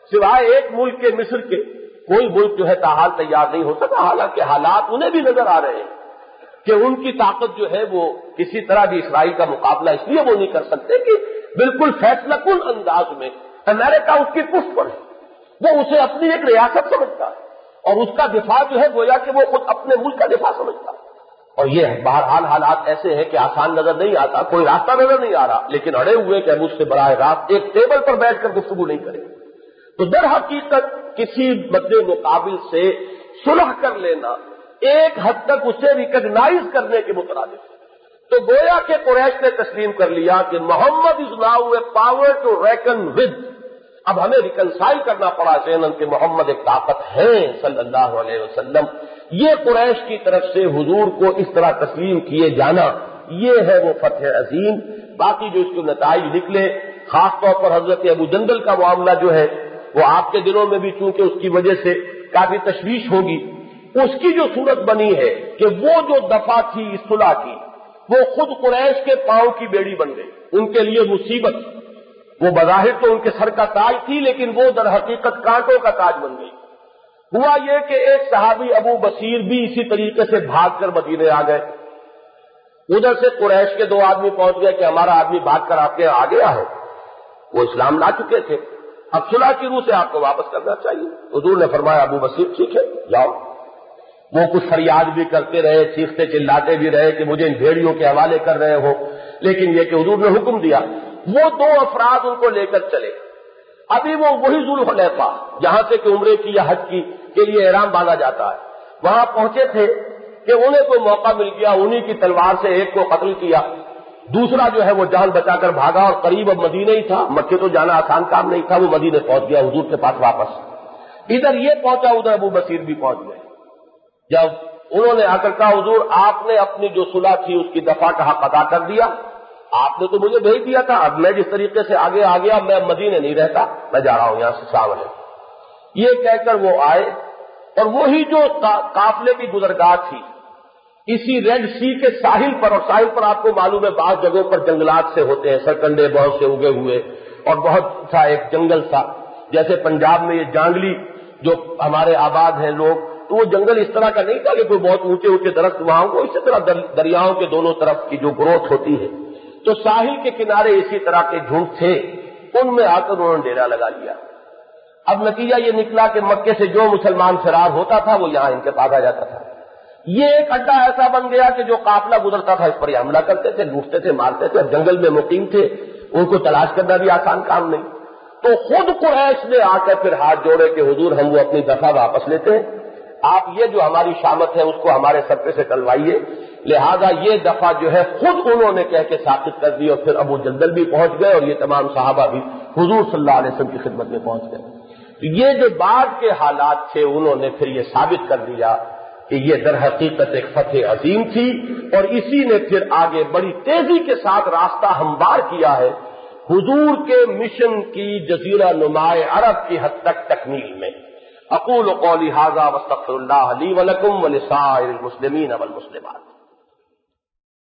[SPEAKER 1] سوائے ایک ملک کے مصر کے کوئی ملک جو ہے تاحال تیار نہیں ہو سکا، حالانکہ حالات انہیں بھی نظر آ رہے ہیں کہ ان کی طاقت جو ہے وہ کسی طرح بھی اسرائیل کا مقابلہ اس لیے وہ نہیں کر سکتے کہ بالکل فیصلہ کن انداز میں امریکہ اس کی پشت پر ہے، وہ اسے اپنی ایک ریاست سمجھتا ہے اور اس کا دفاع جو ہے گویا کہ وہ خود اپنے ملک کا دفاع سمجھتا ہے۔ اور یہ بہرحال حالات ایسے ہیں کہ آسان نظر نہیں آتا، کوئی راستہ نظر نہیں آ رہا، لیکن اڑے ہوئے کہ ہم اس سے براہ راست ایک ٹیبل پر بیٹھ کر گفتگو نہیں کریں۔ تو در حقیقت کسی مد مقابل سے صلح کر لینا ایک حد تک اسے ریکگنائز کرنے کے مترادف ہے۔ تو گویا کہ قریش نے تسلیم کر لیا کہ Muhammad is now a power to reckon with. اب ہمیں ریکنسائل کرنا پڑا ذہناً کہ محمد ایک طاقت ہے صلی اللہ علیہ وسلم۔ یہ قریش کی طرف سے حضور کو اس طرح تسلیم کیے جانا، یہ ہے وہ فتح عظیم۔ باقی جو اس کے نتائج نکلے، خاص طور پر حضرت ابو جندل کا معاملہ جو ہے وہ آپ کے دلوں میں بھی چونکہ اس کی وجہ سے کافی تشویش ہوگی، اس کی جو صورت بنی ہے کہ وہ جو دفعہ تھی اس صلح کی وہ خود قریش کے پاؤں کی بیڑی بن گئی، ان کے لیے مصیبت۔ وہ بظاہر تو ان کے سر کا تاج تھی لیکن وہ در حقیقت کانٹوں کا تاج بن گئی۔ ہوا یہ کہ ایک صحابی ابو بصیر بھی اسی طریقے سے بھاگ کر مدینے آ گئے۔ ادھر سے قریش کے دو آدمی پہنچ گئے کہ ہمارا آدمی بھاگ کر آپ کے آ گیا ہے، وہ اسلام لا چکے تھے، اب صلح کی روح سے آپ کو واپس کرنا چاہیے۔ حضور نے فرمایا ابو بصیر ٹھیک ہے جاؤ۔ وہ کچھ فریاد بھی کرتے رہے، چیختے چلاتے بھی رہے کہ مجھے ان بھیڑیوں کے حوالے کر رہے ہو، لیکن یہ کہ حضور نے حکم دیا۔ وہ دو افراد ان کو لے کر چلے۔ ابھی وہ وہی ذوالحلیفہ جہاں سے کہ عمرے کی یا حج کی کے لیے احرام باندھا جاتا ہے، وہاں پہنچے تھے کہ انہیں کوئی موقع مل گیا، انہی کی تلوار سے ایک کو قتل کیا، دوسرا جو ہے وہ جان بچا کر بھاگا اور قریب اب مدینہ ہی تھا، مکے تو جانا آسان کام نہیں تھا، وہ مدینے پہنچ گیا حضور کے پاس واپس۔ ادھر یہ پہنچا ادھر ابو بصیر بھی پہنچ گئے۔ جب انہوں نے آ کر کہا حضور آپ نے اپنی جو صلح تھی اس کی دفعہ کا حق ادا کر دیا، آپ نے تو مجھے بھیج دیا تھا، اب میں جس طریقے سے آگے آ گیا میں مدینے نہیں رہتا، میں جا رہا ہوں یہاں سے سامنے۔ یہ کہہ کر وہ آئے اور وہی جو قافلے کی گزرگاہ تھی اسی ریڈ سی کے ساحل پر، اور ساحل پر آپ کو معلوم ہے بعض جگہوں پر جنگلات سے ہوتے ہیں، سرکنڈے بہت سے اگے ہوئے اور بہت سا ایک جنگل سا، جیسے پنجاب میں یہ جانگلی جو ہمارے آباد ہیں لوگ، تو وہ جنگل اس طرح کا نہیں تھا کہ کوئی بہت اونچے اونچے درخت وہاں کو، اسی طرح دریاؤں کے دونوں طرف کی جو گروتھ ہوتی ہے، تو ساحل کے کنارے اسی طرح کے جھنڈ تھے، ان میں آ کر انہوں نے ڈیرا لگا لیا۔ اب نتیجہ یہ نکلا کہ مکے سے جو مسلمان فرار ہوتا تھا وہ یہاں ان کے پاس آ جاتا تھا۔ یہ ایک اڈا ایسا بن گیا کہ جو قافلہ گزرتا تھا اس پر حملہ کرتے تھے، لوٹتے تھے، مارتے تھے، جنگل میں مقیم تھے، ان کو تلاش کرنا بھی آسان کام نہیں۔ تو خود قریش نے آ کر پھر ہاتھ جوڑے کہ حضور ہم وہ اپنی دفعہ واپس لیتے ہیں، آپ یہ جو ہماری شامت ہے اس کو ہمارے سر پہ سے ٹلوائیے۔ لہذا یہ دفعہ جو ہے خود انہوں نے کہہ کے ثابت کر دی، اور پھر ابو جندل بھی پہنچ گئے اور یہ تمام صحابہ بھی حضور صلی اللہ علیہ وسلم کی خدمت میں پہنچ گئے۔ تو یہ جو بعد کے حالات تھے انہوں نے پھر یہ ثابت کر دیا کہ یہ در حقیقت ایک فتح عظیم تھی، اور اسی نے پھر آگے بڑی تیزی کے ساتھ راستہ ہموار کیا ہے حضور کے مشن کی جزیرہ نمائے عرب کی حد تک تکمیل میں۔ اقول قولی ھذا واستغفر اللہ لی ولکم ولسائر المسلمین والمسلمات۔